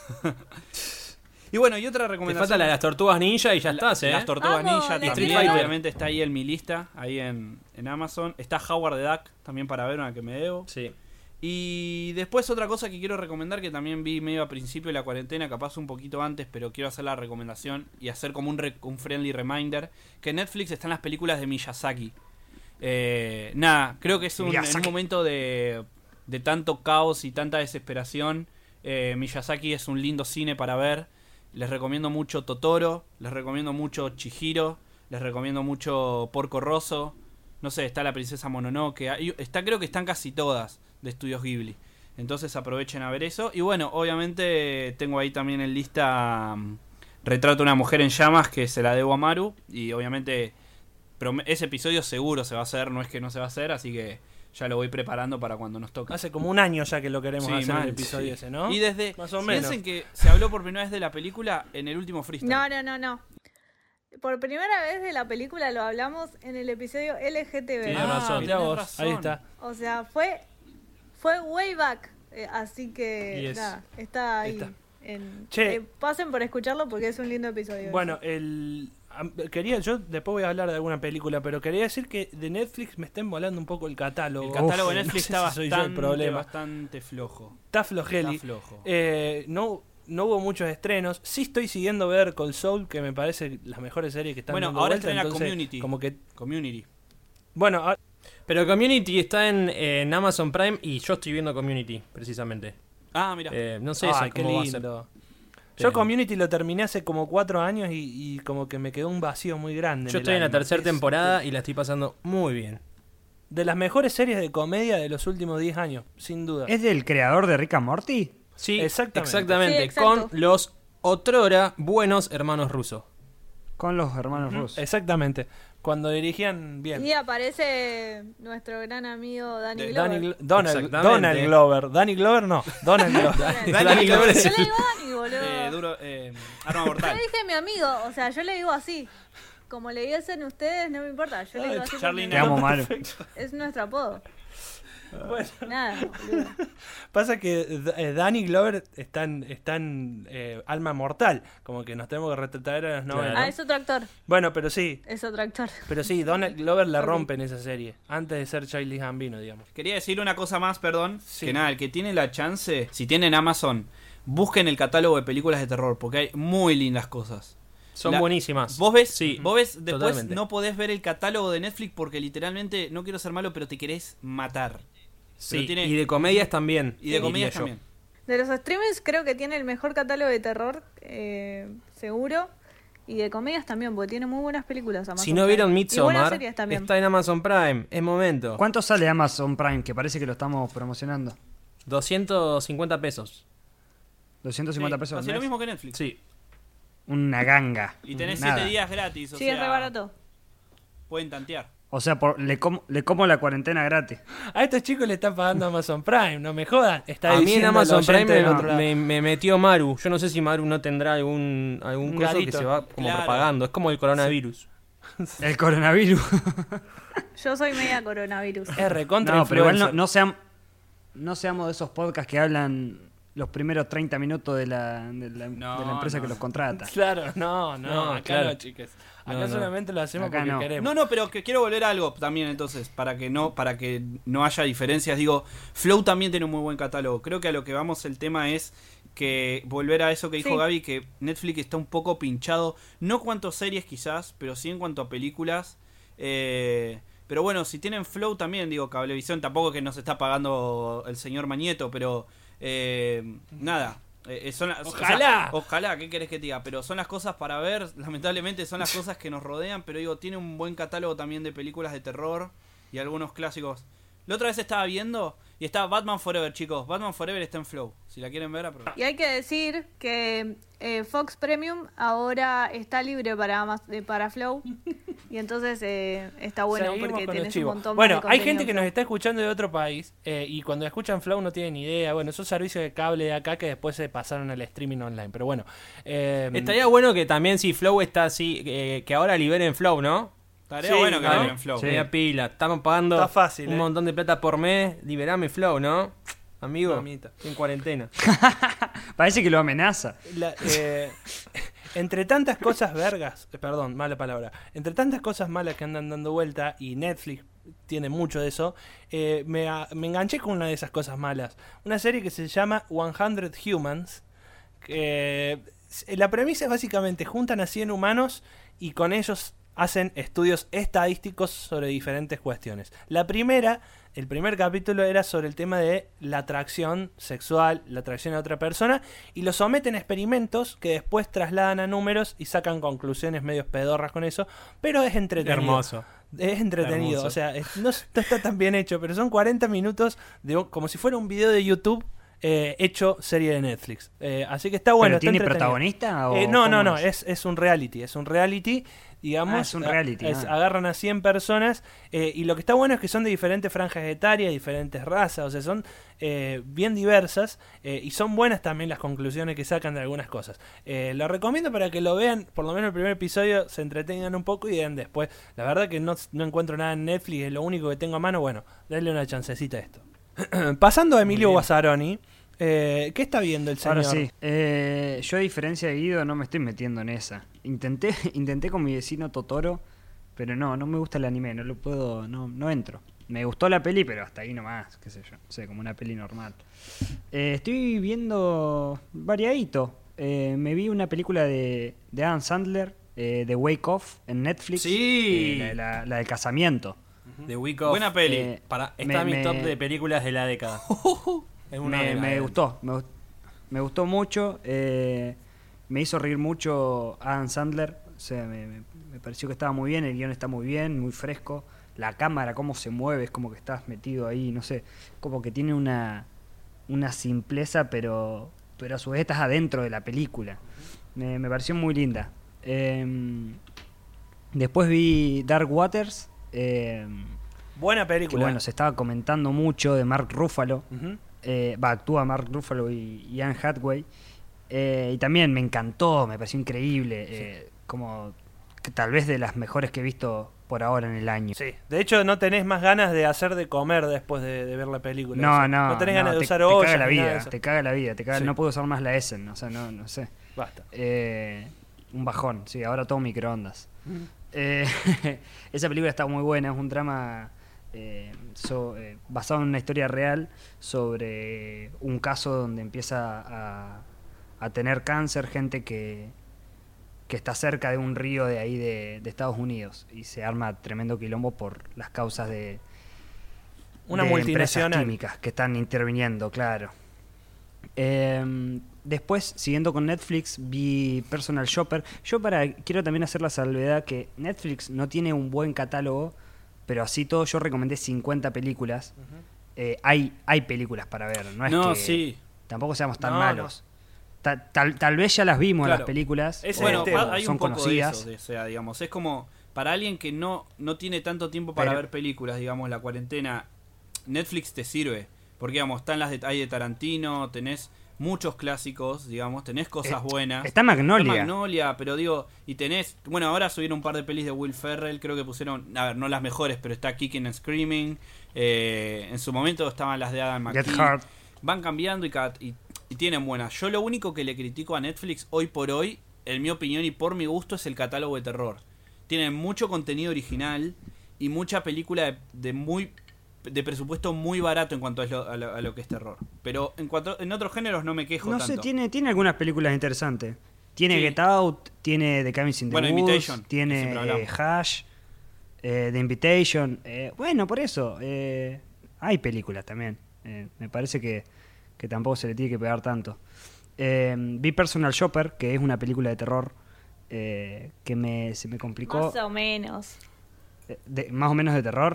Y bueno, y otra Te recomendación. falta la de las tortugas ninja y ya estás, Las Tortugas Vamos, Ninja la también, quiero. obviamente está ahí en mi lista, ahí en Amazon. Está Howard the Duck también para ver, una que me debo. Sí. Y después otra cosa que quiero recomendar, que también vi medio a principio de la cuarentena, capaz un poquito antes, pero quiero hacer la recomendación y hacer como un friendly reminder, que en Netflix están las películas de Miyazaki. Nada, creo que es en un momento de tanto caos y tanta desesperación. Miyazaki es un lindo cine para ver. Les recomiendo mucho Totoro, les recomiendo mucho Chihiro, les recomiendo mucho Porco Rosso. No sé, está la Princesa Mononoke. Creo que están casi todas de Estudios Ghibli. Entonces aprovechen a ver eso. Y bueno, obviamente tengo ahí también en lista Retrato de una mujer en llamas, que se la debo a Maru. Y obviamente ese episodio seguro se va a hacer, no es que no se va a hacer, así que ya lo voy preparando para cuando nos toque. Hace como un año ya que lo queremos Sí, hacer mal, el episodio sí. ese, ¿no? Y desde Más o menos. piensen que se habló por primera vez de la película en el último freestyle. No. Por primera vez de la película lo hablamos en el episodio LGTB. Tienes razón. Mirá tenés vos, razón. ahí está. O sea, fue way back. Así que Yes. nada, está ahí. Está. Che. Che. Pasen por escucharlo porque es un lindo episodio. Bueno, yo después voy a hablar de alguna película, pero quería decir que de Netflix me está envolando un poco el catálogo. El catálogo de No Netflix sé está si soy yo el problema. bastante flojo. Está flojeli. Está flojo. No hubo muchos estrenos. Sí estoy siguiendo ver Cold Soul, que me parece las mejores series que están Bueno, dando ahora vuelta, estrena entonces, Community. Como que, Community. bueno, Pero Community está en Amazon Prime y yo estoy viendo Community, precisamente. Ah, mira. No sé ay, eso qué cómo va a ser. lindo. Yo Community lo terminé hace como 4 años y como que me quedó un vacío muy grande. Yo estoy en la alma. tercera temporada y la estoy pasando muy bien. De las mejores series de comedia de los últimos 10 años, sin duda. ¿Es del creador de Rick and Morty? Sí, Exactamente. exactamente. Sí, exacto. Con los otrora buenos hermanos rusos. Con los hermanos Russo. Exactamente. Cuando dirigían bien. Y aparece nuestro gran amigo Danny Glover. Donald Exactamente. Glover. Danny Glover no. Donald Glover. Dani Glover es Yo el- le digo Danny, boludo. Duro, arma Yo mortal. le dije mi amigo, o sea, yo le digo así. Como le dicen ustedes, no me importa. Yo le digo así Charlie porque Te amo, Maru. es nuestro apodo. Bueno, Nada, boludo. pasa que Danny Glover está en Alma Mortal. Como que nos tenemos que retratar a los 90. Ah, es otro actor. Bueno, pero sí. Es otro actor. Pero sí, Donald Glover la rompe en esa serie. Antes de ser Childish Gambino, digamos. Quería decir una cosa más, perdón. Sí. Que nada, el que tiene la chance, si tienen Amazon, busquen el catálogo de películas de terror, porque hay muy lindas cosas. Son La- buenísimas. Vos ves, Sí, después totalmente. no podés ver el catálogo de Netflix porque literalmente, no quiero ser malo, pero te querés matar. Sí, Pero tiene- y de comedias también. Y de diría comedias yo. también. De los streamers creo que tiene el mejor catálogo de terror, seguro. Y de comedias también, porque tiene muy buenas películas. Amazon Si no Prime. vieron Y buenas Midsommar, series también. está en Amazon Prime. Es momento. ¿Cuánto sale Amazon Prime? Que parece que lo estamos promocionando. 250 pesos. 250 Sí, pesos. al así lo mes. mismo que Netflix. Sí. Una ganga. Y tenés Nada. 7 días gratis, o Sí, sea, es re barato. pueden tantear. O sea, le como la cuarentena gratis. A estos chicos le están pagando Amazon Prime, no me jodan. Está A mí en diciendo Amazon el oyente Prime del otro lado. me metió Maru. Yo no sé si Maru no tendrá algún Un coso que garito. se va como Claro. propagando. Es como el coronavirus. El coronavirus. Yo soy media coronavirus. Es recontra No, pero igual influencer. no seamos de esos podcasts que hablan los primeros 30 minutos de la empresa no. que los contrata. Claro, no, No, acá claro. no, chicas. Acá No, no. solamente lo hacemos Acá porque no. queremos. No, pero que quiero volver a algo también entonces, para que no haya diferencias. Digo, Flow también tiene un muy buen catálogo. Creo que a lo que vamos el tema es que volver a eso que dijo Sí. Gaby, que Netflix está un poco pinchado, no cuanto a series quizás, pero sí en cuanto a películas. Pero bueno, si tienen Flow también, digo, Cablevisión, tampoco que nos está pagando el señor Mañeto, pero nada. Ojalá. Ojalá, ¿qué querés que te diga? Pero son las cosas para ver, lamentablemente son las cosas que nos rodean, pero digo, tiene un buen catálogo también de películas de terror y algunos clásicos. La otra vez estaba viendo y está Batman Forever, chicos. Batman Forever está en Flow. Si la quieren ver, aprovechen. Y hay que decir que Fox Premium ahora está libre para Flow. Y entonces está bueno Seguimos porque con los tenés un chivos. montón Bueno, más de hay contenido gente en que Flow. nos está escuchando de otro país y cuando escuchan Flow no tienen ni idea. Bueno, esos servicios de cable de acá que después se pasaron al streaming online. Pero bueno. Estaría bueno que también si Flow está así, que ahora liberen Flow, ¿no? Estaría Sí, bueno que ¿no? lo en Flow. Sí. Media pila. Estamos pagando Está fácil, un ¿eh? montón de plata por mes. Liberame Flow, ¿no? Amigo, Mamita. en cuarentena. Parece que lo amenaza. Entre tantas cosas vergas, perdón, mala palabra, entre tantas cosas malas que andan dando vuelta y Netflix tiene mucho de eso, me enganché con una de esas cosas malas. Una serie que se llama 100 Humans. La premisa es básicamente juntan a 100 humanos y con ellos hacen estudios estadísticos sobre diferentes cuestiones. El primer capítulo era sobre el tema de la atracción sexual, la atracción a otra persona, y lo someten a experimentos que después trasladan a números y sacan conclusiones medio pedorras con eso, pero es entretenido. Hermoso. Es entretenido, Hermoso. o sea, no está tan bien hecho, pero son 40 minutos como si fuera un video de YouTube hecho serie de Netflix. Así que está bueno. ¿Pero está tiene entretenido. protagonista? O No, cómo es un reality. Es un reality, digamos. Es un reality. Agarran a 100 personas y lo que está bueno es que son de diferentes franjas etarias, diferentes razas, o sea, son bien diversas y son buenas también las conclusiones que sacan de algunas cosas. Lo recomiendo para que lo vean, por lo menos el primer episodio, se entretengan un poco y den después. La verdad que no encuentro nada en Netflix, es lo único que tengo a mano. Bueno, denle una chancecita a esto. Pasando a Emilio Guazzaroni, ¿qué está viendo el señor? Ahora sí. Yo, a diferencia de Guido, no me estoy metiendo en esa. Intenté con mi vecino Totoro, pero no me gusta el anime, no lo puedo, no entro. Me gustó la peli, pero hasta ahí nomás, qué sé yo, no sé, como una peli normal. Estoy viendo variadito. Me vi una película de Adam Sandler, The Wake Off, en Netflix. Sí. La del casamiento. The Week Off. Buena peli. Está en me- mi top de películas de la década. Es una de Me las- gustó, me gustó mucho. Me hizo reír mucho Adam Sandler. O sea, me pareció que estaba muy bien, el guión está muy bien, muy fresco. La cámara, cómo se mueve, es como que estás metido ahí, no sé. Como que tiene una simpleza, pero a su vez estás adentro de la película. Me pareció muy linda. Después vi Dark Waters. Buena película. Que bueno, se estaba comentando mucho de Mark Ruffalo. Ujú. Actúa Mark Ruffalo y Anne Hathaway. Y también me encantó, me pareció increíble. Como que tal vez de las mejores que he visto por ahora en el año. Sí, de hecho no tenés más ganas de hacer de comer después de ver la película. No, O sea, no. no tenés ganas de te usar caga ollas la ni nada de vida, eso. te caga la vida, Sí. no puedo usar más la Essen, o sea, no sé. Basta. Un bajón, sí, ahora todo microondas. Ujú. Esa película está muy buena, es un drama basado en una historia real sobre un caso donde empieza a tener cáncer gente que está cerca de un río de ahí de Estados Unidos y se arma tremendo quilombo por las causas de Una empresas multinacional. químicas que están interviniendo, claro. Después, siguiendo con Netflix, vi Personal Shopper. Quiero también hacer la salvedad que Netflix no tiene un buen catálogo, pero así todo yo recomendé 50 películas. Hay películas para ver, no es que sí. tampoco seamos tan No, malos. Tal vez ya las vimos Claro. las películas, Ese Bueno, es el tema. hay son un poco conocidas. de eso, o sea, digamos, es como para alguien que no tiene tanto tiempo para Pero- ver películas, digamos, la cuarentena, Netflix te sirve, porque digamos, están hay de Tarantino, tenés muchos clásicos, digamos, tenés cosas buenas. Está Magnolia. Está Magnolia, pero digo, y tenés, bueno, ahora subieron un par de pelis de Will Ferrell, creo que pusieron, a ver, no las mejores, pero está Kicking and Screaming, en su momento estaban las de Adam Get McKee, Hard. van cambiando y tienen buenas. Yo lo único que le critico a Netflix hoy por hoy, en mi opinión y por mi gusto, es el catálogo de terror. Tienen mucho contenido original y mucha película de presupuesto muy barato en cuanto a lo que es terror. Pero en otros géneros no me quejo No tanto. sé, tiene algunas películas interesantes. Tiene Sí. Get Out, tiene The Cabin in the Bueno, Woods, Invitation, que tiene siempre hablamos. Hush, The Invitation. Bueno, por eso, hay películas también. Me parece que tampoco se le tiene que pegar tanto. Vi Personal Shopper, que es una película de terror que se me complicó. Más o menos. Más o menos de terror.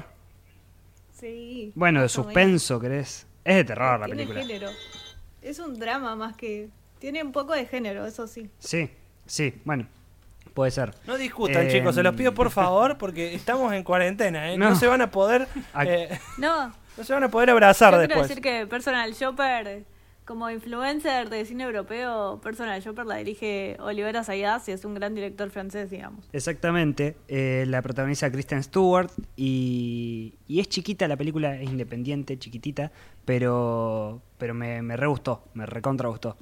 Sí. Bueno, de más o menos. suspenso, ¿querés? Es de terror la Tiene película. género. Es un drama más que... Tiene un poco de género, eso sí. Sí, bueno, puede ser. No discutan, chicos, se los pido por favor, porque estamos en cuarentena, ¿eh? No, No. se van a poder No, no se van a poder abrazar yo después. quiero decir que Personal Shopper, como influencer de cine europeo, Personal Shopper la dirige Oliver Assayas y es un gran director francés, digamos. Exactamente, la protagoniza Kristen Stewart y es chiquita la película, es independiente, chiquitita, pero me re gustó, me recontra gustó.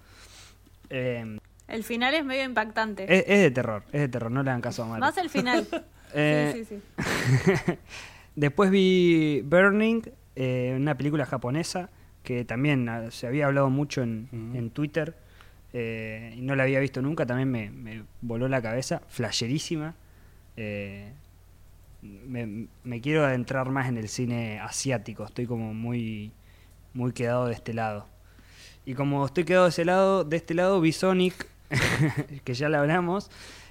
El final es medio impactante. Es de terror, no le hagan caso a Mario. Más el final. Eh, Sí. Después vi Burning, una película japonesa que también se había hablado mucho en Twitter y no la había visto nunca, también me voló la cabeza, flasherísima. Me quiero adentrar más en el cine asiático, estoy como muy quedado de este lado. Y como estoy quedado de este lado vi Sonic, que ya la hablamos,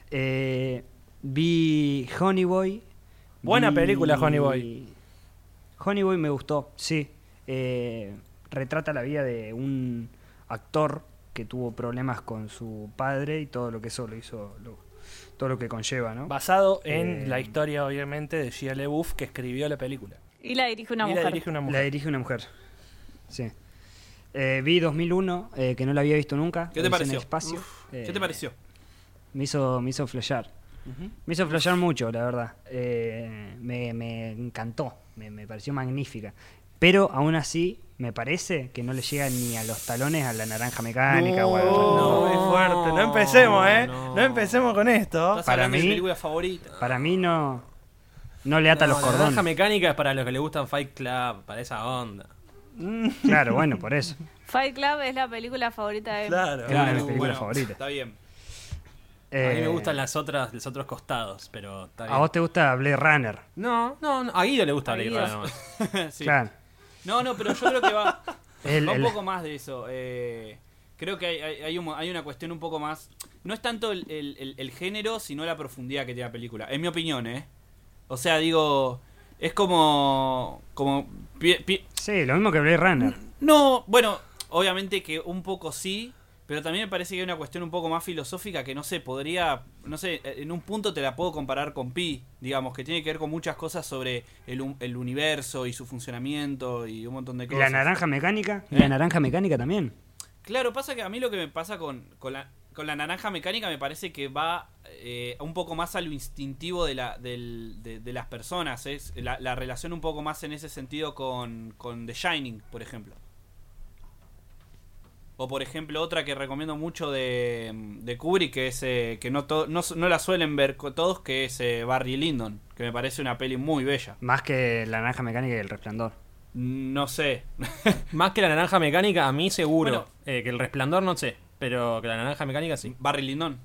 vi Honey Boy. Buena película, Honey Boy. Honey Boy me gustó, sí. Retrata la vida de un actor que tuvo problemas con su padre y todo lo que eso lo hizo, todo lo que conlleva, ¿no? Basado en la historia, obviamente, de Shia LaBeouf, que escribió la película. Y la dirige una Y mujer. la dirige una mujer. La dirige una mujer. Sí. Vi 2001, que no la había visto nunca. ¿Qué te Odisea en pareció? el espacio. ¿Qué te pareció? Me hizo flashear. Ujú. Me hizo flashear mucho, la verdad. Me encantó, me pareció magnífica. Pero aún así, me parece que no le llega ni a los talones a la Naranja Mecánica o a No, muy fuerte. No empecemos, ¿eh? no. No empecemos con esto. Estás Para hablando de mí- mi película favorita. Para mí no le ata los La cordones. naranja mecánica es para los que le gustan Fight Club, para esa onda. Claro, bueno, por eso. Fight Club es la película favorita de... Claro. Es una de mis películas favoritas. Está bien. A mí me Eh, gustan los otros costados, pero está bien. ¿A vos te gusta Blade Runner? No, a Guido le gusta A Blade Guido. Runner nomás. Sí. Claro. No, pero yo creo que va El- un el- poco más de eso. Creo que hay una cuestión un poco más... No es tanto el género, sino la profundidad que tiene la película. En mi opinión, ¿eh? O sea, digo... Es como... Sí, lo mismo que Blade Runner. No, bueno, obviamente que un poco sí... Pero también me parece que hay una cuestión un poco más filosófica que no sé, en un punto te la puedo comparar con Pi, digamos, que tiene que ver con muchas cosas sobre el universo y su funcionamiento y un montón de ¿Y cosas. la naranja mecánica? ¿Y ¿Eh? la naranja mecánica también? Claro, pasa que a mí lo que me pasa con la naranja mecánica me parece que va un poco más a lo instintivo de las personas. Es la relación un poco más en ese sentido con The Shining, por ejemplo. O por ejemplo otra que recomiendo mucho de Kubrick, que es que no la suelen ver todos, que es Barry Lyndon, que me parece una peli muy bella. Más que la naranja mecánica y el resplandor. No sé. Más que la naranja mecánica, a mí seguro. Bueno. Que el resplandor no sé, pero que la naranja mecánica sí. Barry Lyndon.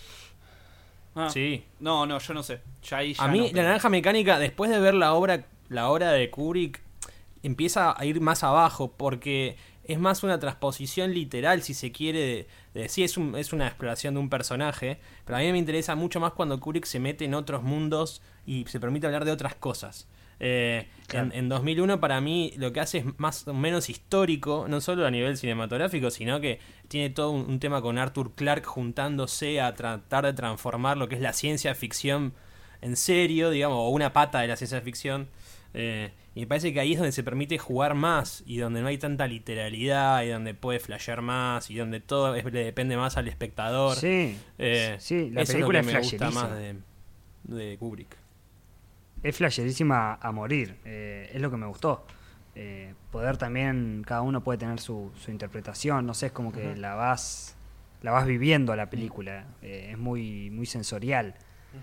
Sí. No, yo no sé. Ya A mí la naranja mecánica, después de ver la obra de Kubrick, empieza a ir más abajo, porque es más una transposición literal, si se quiere, sí, es una exploración de un personaje, pero a mí me interesa mucho más cuando Kubrick se mete en otros mundos y se permite hablar de otras cosas. Claro. En 2001 para mí lo que hace es más o menos histórico, no solo a nivel cinematográfico, sino que tiene todo un tema con Arthur Clarke juntándose a tratar de transformar lo que es la ciencia ficción en serio, digamos, o una pata de la ciencia ficción. Y me parece que ahí es donde se permite jugar más y donde no hay tanta literalidad y donde puede flashear más y donde todo le depende más al espectador. Sí, sí, la eso película es lo que me gusta flasherísima. más de Kubrick. Es flasherísima a morir, es lo que me gustó. Poder también, cada uno puede tener su interpretación, no sé, es como que la vas viviendo a la película, es muy, muy sensorial.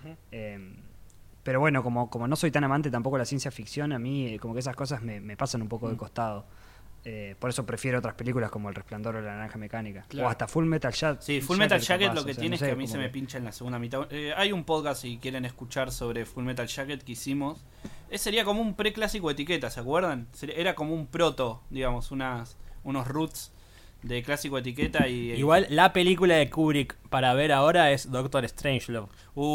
Pero bueno, como no soy tan amante tampoco de la ciencia ficción, a mí como que esas cosas me pasan un poco de costado. Por eso prefiero otras películas como El Resplandor o La Naranja Mecánica. Claro. O hasta Full Metal Jacket. Sí, Full Metal Jacket lo que o sea, tiene no es sé, que a mí como se me pincha en la segunda mitad. Hay un podcast, si quieren escuchar, sobre Full Metal Jacket que hicimos. Sería como un preclásico de etiqueta, ¿se acuerdan? Era como un proto, digamos, unos roots de clásico de etiqueta. Igual la película de Kubrick para ver ahora es Doctor Strangelove.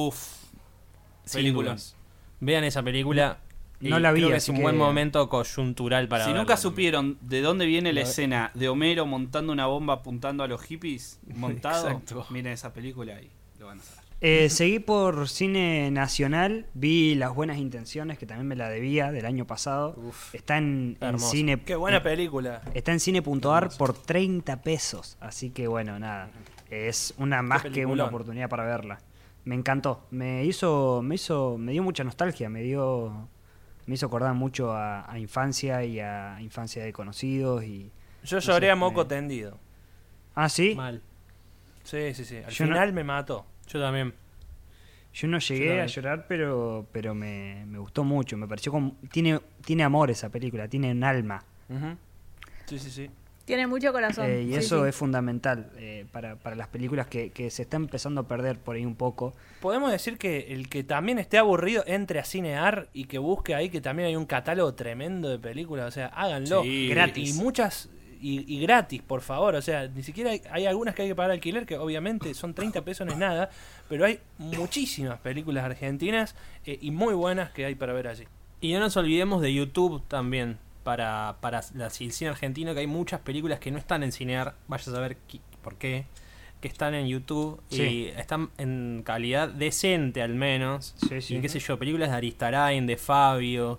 Películas. Vean esa película. No y la vi, creo que es así un que- buen momento coyuntural para Si verla nunca también. supieron de dónde viene la Lo- escena de Homero montando una bomba apuntando a los hippies montado, Exacto. miren esa película y lo van a saber. Seguí por cine nacional, vi Las Buenas Intenciones, que también me la debía del año pasado. Uf, Está en hermoso. cine. Qué buena película. Está en cine.ar por 30 pesos. Así que bueno, nada. Es una más que una peliculón. oportunidad para verla. Me encantó. Me dio mucha nostalgia. Me hizo acordar mucho a infancia y a infancia de conocidos. Yo No lloré sé, a moco me- tendido. Ah, sí. Mal. Sí. Al Yo no- final me mató. Yo también. Yo no llegué también. a llorar, pero me gustó mucho. Me pareció como. Tiene amor esa película, tiene un alma. Ujú. Sí. Tiene mucho corazón. Y Sí, eso sí. es fundamental para las películas que se está empezando a perder por ahí un poco. Podemos decir que el que también esté aburrido entre a Cinear y que busque ahí que también hay un catálogo tremendo de películas. O sea, háganlo. Sí. Gratis. Y muchas. Y gratis, por favor. O sea, ni siquiera hay algunas que hay que pagar alquiler, que obviamente son 30 pesos, no es nada. Pero hay muchísimas películas argentinas y muy buenas que hay para ver allí. Y no nos olvidemos de YouTube también. Para el cine argentino, que hay muchas películas que no están en Cinear, vaya a saber por qué, que están en YouTube y Sí. están en calidad decente al menos. Sí. Y qué sé yo, películas de Aristarain, de Fabio.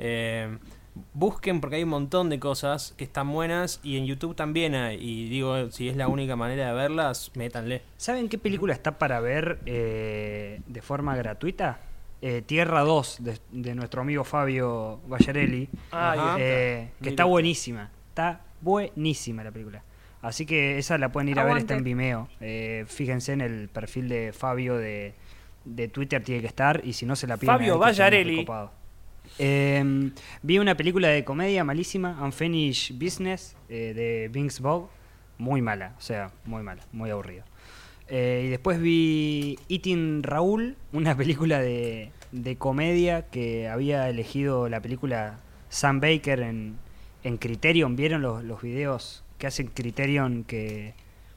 Busquen porque hay un montón de cosas que están buenas y en YouTube también hay. Y digo, si es la única manera de verlas, métanle. ¿Saben qué película está para ver de forma gratuita? Tierra 2 de nuestro amigo Fabio Vallarelli. Ah, que Mira está usted. buenísima. Está buenísima la película. Así que esa la pueden ir a ver, está en Aguante. Vimeo. Fíjense en el perfil de Fabio de Twitter, tiene que estar. Y si no, se la piden. Fabio a él, que está muy Vallarelli. recopado. Vi una película de comedia malísima, Unfinished Business, de Vince Vaughn. Muy mala, o sea, muy mala, muy aburrida. Y después vi Eating Raúl, una película de comedia que había elegido la película Sam Baker en Criterion. ¿Vieron los videos que hacen Criterion que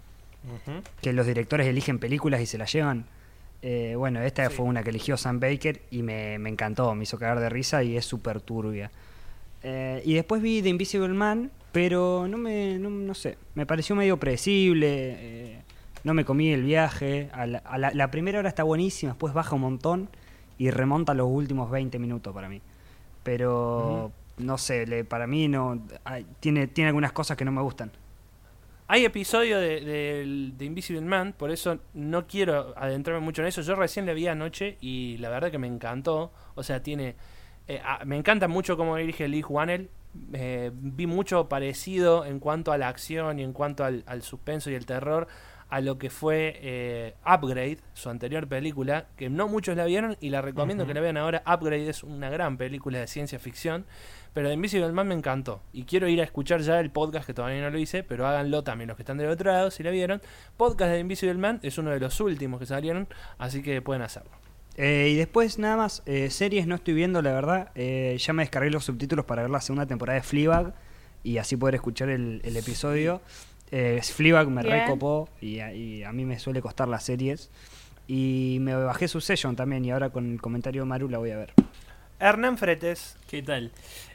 que los directores eligen películas y se las llevan. Bueno, esta fue una que eligió Sam Baker y me encantó, me hizo cagar de risa y es súper turbia. Y después vi The Invisible Man, pero no sé, me pareció medio predecible, no me comí el viaje. La primera hora está buenísima, después baja un montón y remonta los últimos 20 minutos para mí. Pero no sé, para mí no tiene algunas cosas que no me gustan. Hay episodio de Invisible Man, por eso no quiero adentrarme mucho en eso. Yo recién la vi anoche y la verdad que me encantó. O sea, me encanta mucho cómo dirige Lee Whannell. Vi mucho parecido en cuanto a la acción y en cuanto al suspenso y el terror a lo que fue Upgrade, su anterior película, que no muchos la vieron y la recomiendo que la vean ahora. Upgrade es una gran película de ciencia ficción, pero The Invisible Man me encantó y quiero ir a escuchar ya el podcast, que todavía no lo hice, pero háganlo también los que están del otro lado si la vieron. Podcast de The Invisible Man es uno de los últimos que salieron, así que pueden hacerlo. Y después nada más, series no estoy viendo, la verdad. Ya me descargué los subtítulos para ver la segunda temporada de Fleabag y así poder escuchar el episodio. Fleabag me recopó y a mí me suele costar las series. Y me bajé Succession también y ahora con el comentario de Maru la voy a ver. Hernán Fretes. ¿Qué tal?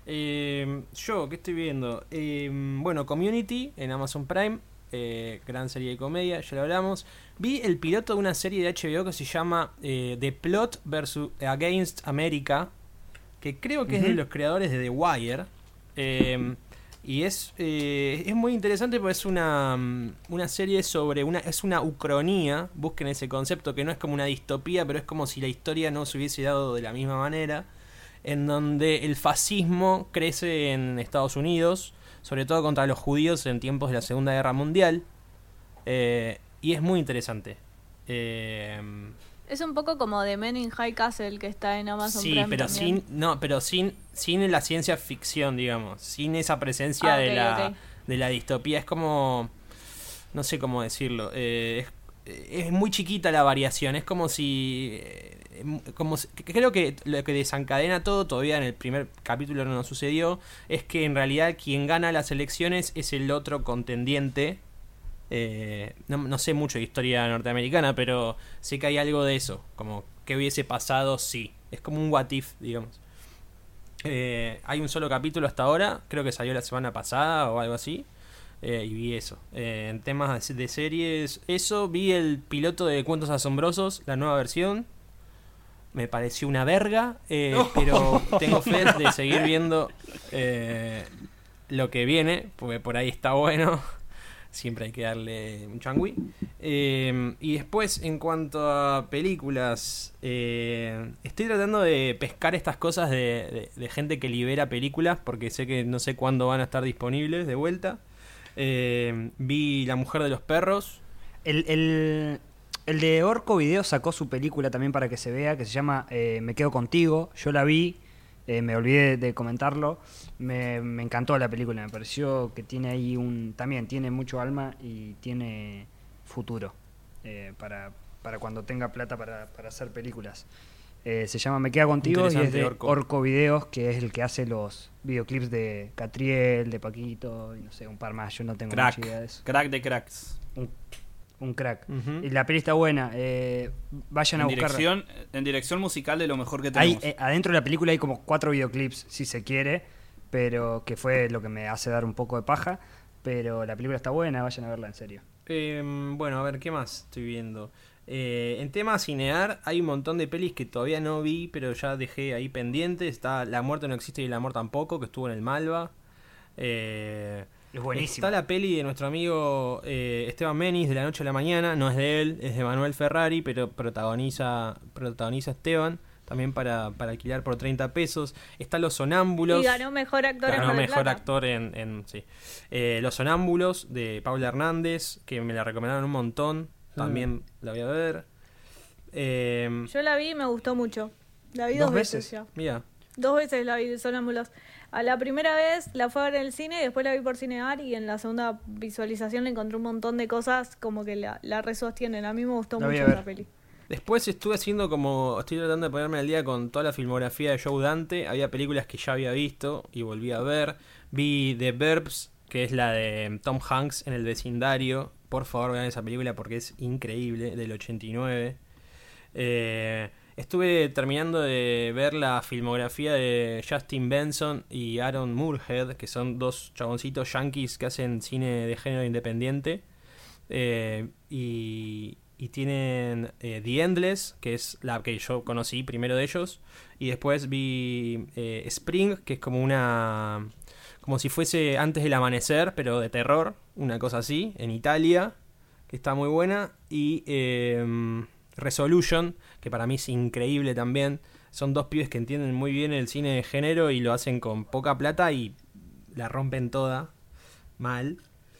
Yo, ¿qué estoy viendo? Bueno, Community en Amazon Prime. Gran serie de comedia, ya lo hablamos. Vi el piloto de una serie de HBO que se llama The Plot vs. Against America, que creo que es de los creadores de The Wire. Y es muy interesante porque es una serie sobre es una ucronía. Busquen ese concepto, que no es como una distopía, pero es como si la historia no se hubiese dado de la misma manera, en donde el fascismo crece en Estados Unidos, sobre todo contra los judíos en tiempos de la Segunda Guerra Mundial, y es muy interesante. Es un poco como The Men in High Castle, que está en Amazon Prime. Sí, pero sin la ciencia ficción, digamos, sin esa presencia de la distopía. Es como, no sé cómo decirlo, es muy chiquita la variación. Es como si creo que lo que desencadena todo, todavía en el primer capítulo no sucedió, es que en realidad quien gana las elecciones es el otro contendiente. No sé mucho de historia norteamericana, pero sé que hay algo de eso, como que hubiese pasado si. Es como un what if, digamos. Hay un solo capítulo hasta ahora, creo que salió la semana pasada o algo así, y vi eso. En temas de series, eso, vi el piloto de Cuentos Asombrosos, la nueva versión. Me pareció una verga, pero tengo fe de seguir viendo lo que viene, porque por ahí está bueno. Siempre hay que darle un changui. Y después, en cuanto a películas, estoy tratando de pescar estas cosas de gente que libera películas, porque sé que no sé cuándo van a estar disponibles de vuelta. Vi La Mujer de los Perros. El de Orco Video sacó su película también para que se vea, que se llama Me Quedo Contigo. Yo la vi. Me olvidé de comentarlo. Me encantó la película. Me pareció que tiene ahí también tiene mucho alma y tiene futuro para cuando tenga plata para hacer películas. Se llama Me Queda Contigo y es de Orco Videos, que es el que hace los videoclips de Catriel, de Paquito y no sé, un par más. Yo no tengo mucha idea de eso. Crack de cracks. Un crack. Y la peli está buena. Vayan a buscarla. En dirección musical de lo mejor que tenemos. Adentro de la película hay como 4 videoclips, si se quiere, pero que fue lo que me hace dar un poco de paja. Pero la película está buena, vayan a verla en serio. Bueno, a ver, ¿qué más estoy viendo? En tema cinear, hay un montón de pelis que todavía no vi, pero ya dejé ahí pendientes. Está La Muerte No Existe y el Amor Tampoco, que estuvo en el Malva. Es buenísimo. Está la peli de nuestro amigo Esteban Menis, de La Noche a la Mañana. No es de él, es de Manuel Ferrari, pero protagoniza Esteban. También para alquilar por 30 pesos. Está Los Sonámbulos. Y ganó mejor actor en sí. Los Sonámbulos, de Paula Hernández, que me la recomendaron un montón. También la voy a ver. Yo la vi y me gustó mucho. La vi 2 veces ya. Mira. 2 veces la vi de Sonámbulos. A la primera vez la fue a ver en el cine y después la vi por Cinear, y en la segunda visualización le encontré un montón de cosas como que la resostienen. A mí me gustó mucho esa peli. Después estuve haciendo estoy tratando de ponerme al día con toda la filmografía de Joe Dante. Había películas que ya había visto y volví a ver. Vi The Burbs, que es la de Tom Hanks en el vecindario, por favor vean esa película porque es increíble, del 89. Estuve terminando de ver la filmografía de Justin Benson y Aaron Moorhead, que son dos chaboncitos yankees que hacen cine de género independiente. Y tienen The Endless, que es la que yo conocí primero de ellos. Y después vi Spring, que es como si fuese Antes del Amanecer, pero de terror, una cosa así, en Italia, que está muy buena. Y Resolution, que para mí es increíble también. Son dos pibes que entienden muy bien el cine de género y lo hacen con poca plata y la rompen toda mal.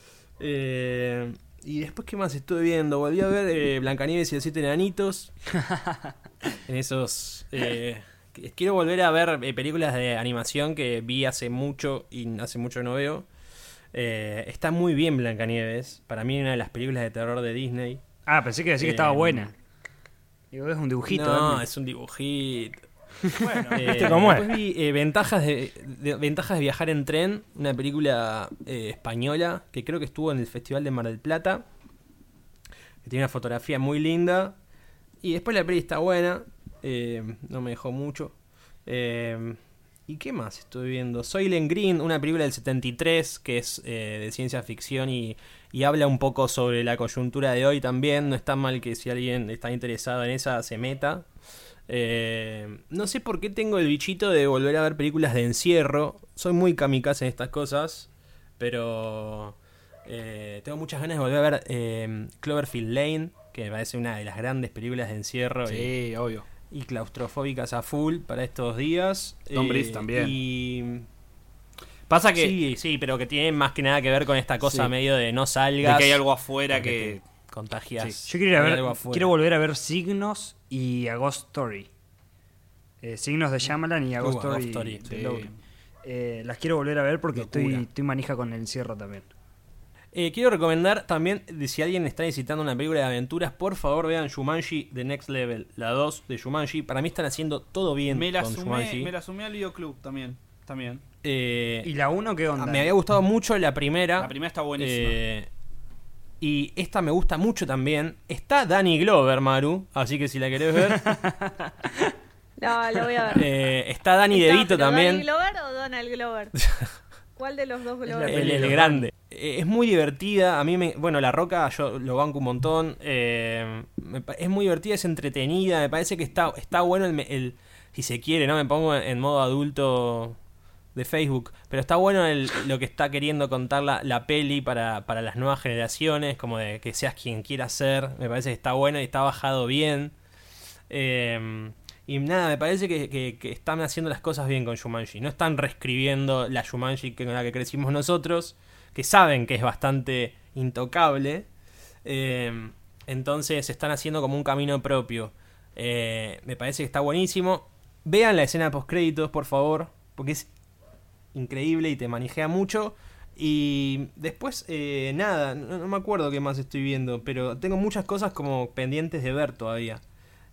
Y después, ¿qué más estuve viendo? Volví a ver Blancanieves y los 7 enanitos. En esos... quiero volver a ver películas de animación que vi hace mucho y hace mucho que no veo. Está muy bien Blancanieves. Para mí una de las películas de terror de Disney. Ah, pensé que decía que estaba buena. Digo, es un dibujito. No, es un dibujito. Bueno, ¿viste cómo es? Después vi ventajas de viajar en tren, una película española que creo que estuvo en el Festival de Mar del Plata, que tiene una fotografía muy linda. Y después la peli está buena, no me dejó mucho. ¿Y qué más estoy viendo? Soylent Green, una película del 73 que es de ciencia ficción y habla un poco sobre la coyuntura de hoy también. No está mal que si alguien está interesado en esa se meta. No sé por qué tengo el bichito de volver a ver películas de encierro. Soy muy kamikaze en estas cosas, pero tengo muchas ganas de volver a ver Cloverfield Lane, que me parece una de las grandes películas de encierro. Sí, obvio. Y claustrofóbicas a full para estos días. Tom Breeze también. Y pasa que... Sí, pero que tiene más que nada que ver con esta cosa medio de no salgas. De que hay algo afuera que... contagias. Sí. Yo quiero volver a ver Signos y A Ghost Story. Signos de Shyamalan y A Ghost Story de sí. Logan. Las quiero volver a ver porque estoy manija con el encierro también. Quiero recomendar también, si alguien está necesitando una película de aventuras, por favor vean Jumanji The Next Level, la 2 de Jumanji. Para mí están haciendo todo bien con Jumanji. Me la sumé al videoclub también. ¿Y la 1 qué onda? Me había gustado mucho la primera. La primera está buenísima. Y esta me gusta mucho también. Está Danny Glover, Maru, así que si la querés ver. No, la voy a ver. Está Danny DeVito también. ¿Danny Glover o Donald Glover? ¿Cuál de los dos Glover? El grande. Es muy divertida. A mí bueno, La Roca yo lo banco un montón. Es muy divertida, es entretenida. Me parece que está bueno si se quiere, ¿no? Me pongo en modo adulto de Facebook. Pero está bueno lo que está queriendo contar la peli para las nuevas generaciones. Como de que seas quien quieras ser. Me parece que está bueno y está bajado bien. Y nada, me parece que están haciendo las cosas bien con Jumanji. No están reescribiendo la Jumanji con la que crecimos nosotros, que saben que es bastante intocable. Entonces están haciendo como un camino propio. Me parece que está buenísimo. Vean la escena post créditos, por favor, porque es increíble y te manijea mucho. Y después, nada, no me acuerdo qué más estoy viendo, pero tengo muchas cosas como pendientes de ver todavía.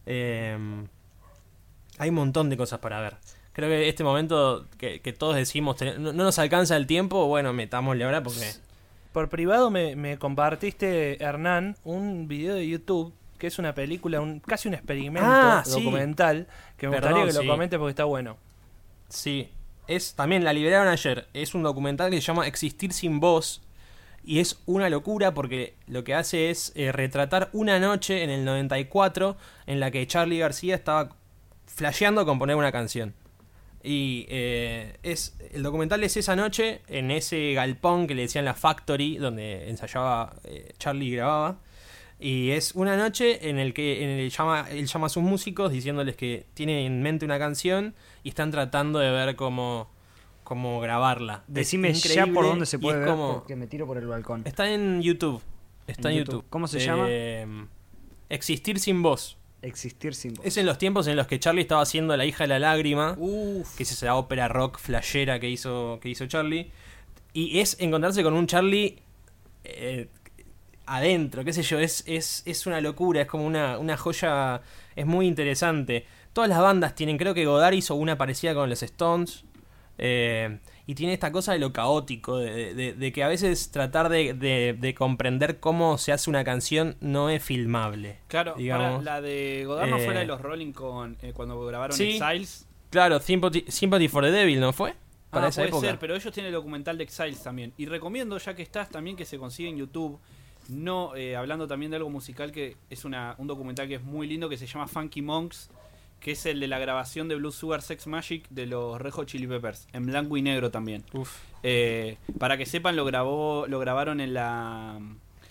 Hay un montón de cosas para ver. Creo que este momento que todos decimos no nos alcanza el tiempo, bueno, metámosle ahora porque... Por privado me compartiste, Hernán, un video de YouTube que es una película, casi un experimento documental, que me gustaría que lo comentes porque está bueno. Sí, también la liberaron ayer. Es un documental que se llama Existir sin voz. Y es una locura porque lo que hace es retratar una noche en el 94 en la que Charly García estaba flasheando con poner una canción. Y el documental es esa noche en ese galpón que le decían la Factory, donde ensayaba Charly y grababa. Y es una noche en el que él llama a sus músicos diciéndoles que tiene en mente una canción y están tratando de ver cómo grabarla. Decime ya por dónde se puede ver porque me tiro por el balcón. Está en YouTube. Está en YouTube. ¿Cómo se llama? Existir sin voz. Existir sin voz. Es en los tiempos en los que Charly estaba haciendo La hija de la lágrima, que es esa ópera rock flashera que hizo Charly. Y es encontrarse con un Charly adentro, qué sé yo, es una locura, es como una joya, es muy interesante. Todas las bandas tienen, creo que Godard hizo una parecida con los Stones. y tiene esta cosa de lo caótico, de que a veces tratar de comprender cómo se hace una canción no es filmable. Claro, digamos. la de Godard no fue la de los Rolling cuando grabaron Sí. Exiles. Claro, Sympathy for the Devil, ¿no fue? Para esa puede época. ser, pero ellos tienen el documental de Exiles también. Y recomiendo, ya que estás, también que se consigue en YouTube. No, hablando también de algo musical, que es un documental que es muy lindo, que se llama Funky Monks, que es el de la grabación de Blue Sugar Sex Magic de los Red Hot Chili Peppers, en blanco y negro también. Uf. Para que sepan, lo grabaron en la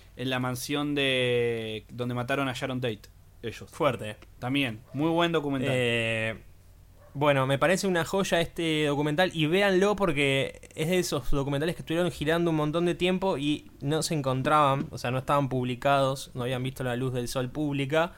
mansión de donde mataron a Sharon Tate, ellos. Fuerte. También, muy buen documental. Bueno, me parece una joya este documental y véanlo porque es de esos documentales que estuvieron girando un montón de tiempo y no se encontraban, o sea, no estaban publicados, no habían visto la luz del sol pública.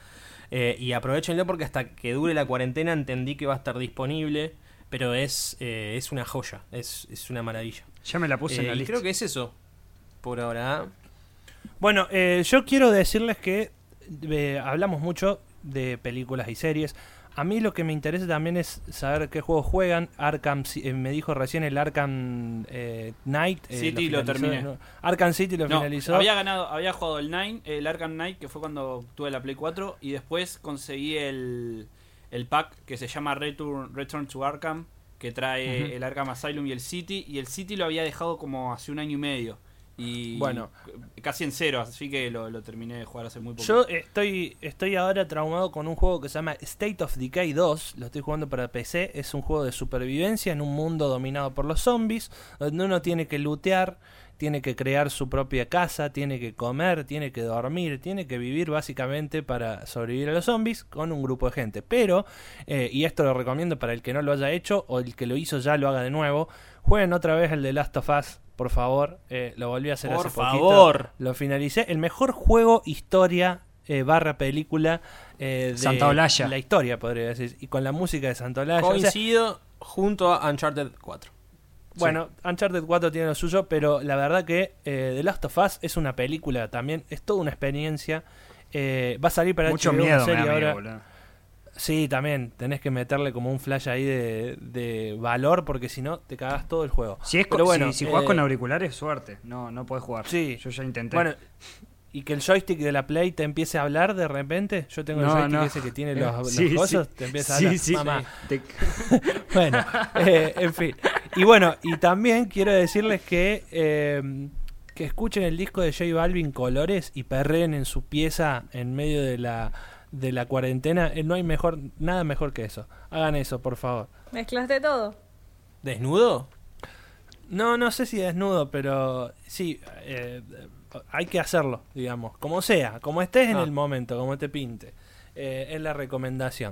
Y aprovechenlo porque hasta que dure la cuarentena entendí que va a estar disponible, pero es una joya, es una maravilla. Ya me la puse en la Y lista. creo que es eso, por ahora. Bueno, yo quiero decirles que hablamos mucho de películas y series. A mí lo que me interesa también es saber qué juegos juegan. Arkham, me dijo recién el Arkham Knight. City lo terminé. ¿no? Arkham City lo finalizó. Había jugado el Arkham Knight, que fue cuando tuve la Play 4, y después conseguí el pack que se llama Return to Arkham, que trae el Arkham Asylum y el City lo había dejado como hace un año y medio. Y bueno, casi en cero, así que lo terminé de jugar hace muy poco. Yo estoy ahora traumado con un juego que se llama State of Decay 2. Lo estoy jugando para PC. Es un juego de supervivencia en un mundo dominado por los zombies, donde uno tiene que lootear, tiene que crear su propia casa, tiene que comer, tiene que dormir, tiene que vivir básicamente para sobrevivir a los zombies con un grupo de gente. Pero, y esto lo recomiendo para el que no lo haya hecho o el que lo hizo ya lo haga de nuevo, jueguen otra vez el de Last of Us. Por favor, lo volví a hacer Por hace favor. poquito. Lo finalicé. El mejor juego, historia, / película de Santolaya. la historia, podría decir. Y con la música de Santolaya. Coincido junto a Uncharted 4. Bueno, Uncharted 4 tiene lo suyo, pero la verdad que The Last of Us es una película también. Es toda una experiencia. Va a salir para Mucho HBO miedo una serie me da, ahora. boludo. Sí, también tenés que meterle como un flash ahí de valor, porque si no te cagás todo el juego. Si jugás con auriculares, suerte. No podés jugar. Sí. Yo ya intenté. Bueno, y que el joystick de la Play te empiece a hablar de repente. Yo tengo el joystick ese que tiene los cosas, te empieza a hablar. Mamá. Bueno, en fin. Y bueno, y también quiero decirles que escuchen el disco de J Balvin Colores y perreen en su pieza en medio de la cuarentena. No hay nada mejor que eso. Hagan eso, por favor. ¿Mezclaste todo? ¿Desnudo? No sé si desnudo, pero sí, hay que hacerlo, digamos. Como sea, como estés en el momento, como te pinte. Es la recomendación.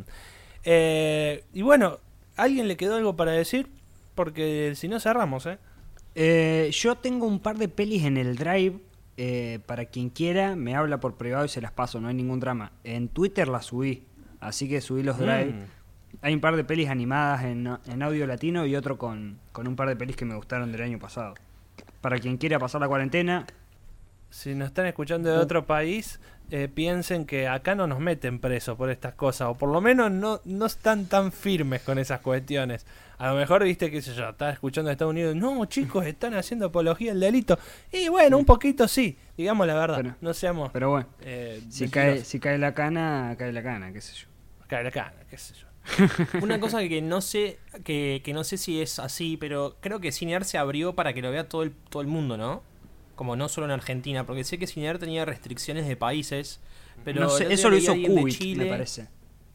Y bueno, ¿alguien le quedó algo para decir? Porque si no cerramos, Yo tengo un par de pelis en el Drive. Para quien quiera, me habla por privado y se las paso, no hay ningún drama. En Twitter las subí, así que subí los Drive. Hay un par de pelis animadas en audio latino y otro con un par de pelis que me gustaron del año pasado. Para quien quiera pasar la cuarentena. Si nos están escuchando de otro país, piensen que acá no nos meten presos por estas cosas, o por lo menos no están tan firmes con esas cuestiones. A lo mejor, viste, qué sé yo, estás escuchando de Estados Unidos, no, chicos, están haciendo apología del delito. Y bueno, un poquito sí, digamos la verdad, Pero, no seamos... Pero bueno, si cae la cana, qué sé yo. Cae la cana, qué sé yo. Una cosa que no sé que no sé si es así, pero creo que Cinear se abrió para que lo vea todo el mundo, ¿no? Como no solo en Argentina, porque sé que Cinear tenía restricciones de países, pero no sé, eso lo hizo Qubit, me parece.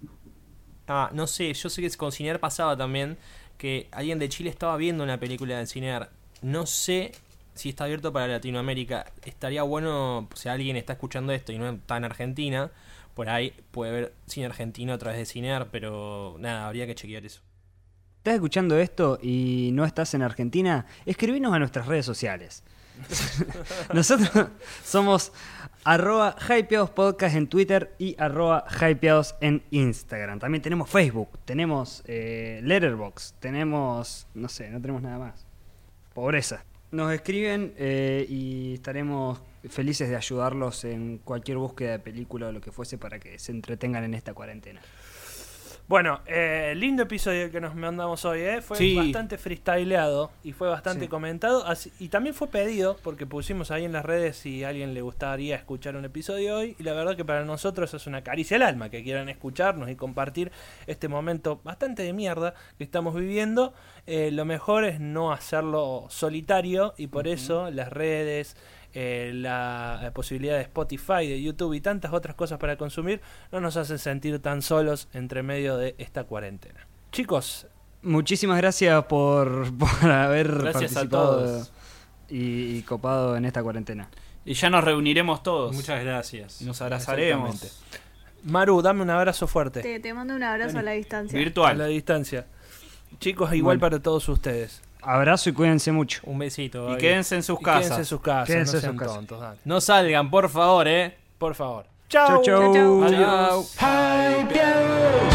No sé, yo sé que con Cinear pasaba también que alguien de Chile estaba viendo una película de Cinear. No sé si está abierto para Latinoamérica. Estaría bueno, si alguien está escuchando esto y no está en Argentina, por ahí puede ver cine argentino a través de Cinear, pero nada, habría que chequear eso. ¿Estás escuchando esto y no estás en Argentina? Escribinos a nuestras redes sociales. Nosotros somos @hypeadospodcast en Twitter y @hypeados en Instagram. También tenemos Facebook, tenemos Letterboxd, tenemos, no tenemos nada más. Pobreza. Nos escriben y estaremos felices de ayudarlos en cualquier búsqueda de película o lo que fuese para que se entretengan en esta cuarentena. Bueno, lindo episodio que nos mandamos hoy, fue Sí. bastante freestyleado y fue bastante Sí. comentado. Y también fue pedido, porque pusimos ahí en las redes si a alguien le gustaría escuchar un episodio hoy. Y la verdad que para nosotros es una caricia al alma que quieran escucharnos y compartir este momento bastante de mierda que estamos viviendo. Lo mejor es no hacerlo solitario y por eso las redes... la posibilidad de Spotify, de YouTube y tantas otras cosas para consumir no nos hacen sentir tan solos entre medio de esta cuarentena. Chicos, Muchísimas gracias por haber Gracias a participado todos. y copado en esta cuarentena. Y ya nos reuniremos todos. Muchas gracias. Y nos abrazaremos. Exactamente. Maru, dame un abrazo fuerte Te mando un abrazo a la distancia. a la Virtual. distancia. Chicos, igual Bueno. para todos ustedes. Abrazo y cuídense mucho. Un besito. Y Gaby. quédense en sus Y casas. quédense en sus casas, Quédense no en sean sus casas. tontos, dale. No salgan, por favor, Por favor. Chau, chau. Chau, chau. Adiós. Chau. Hypeados.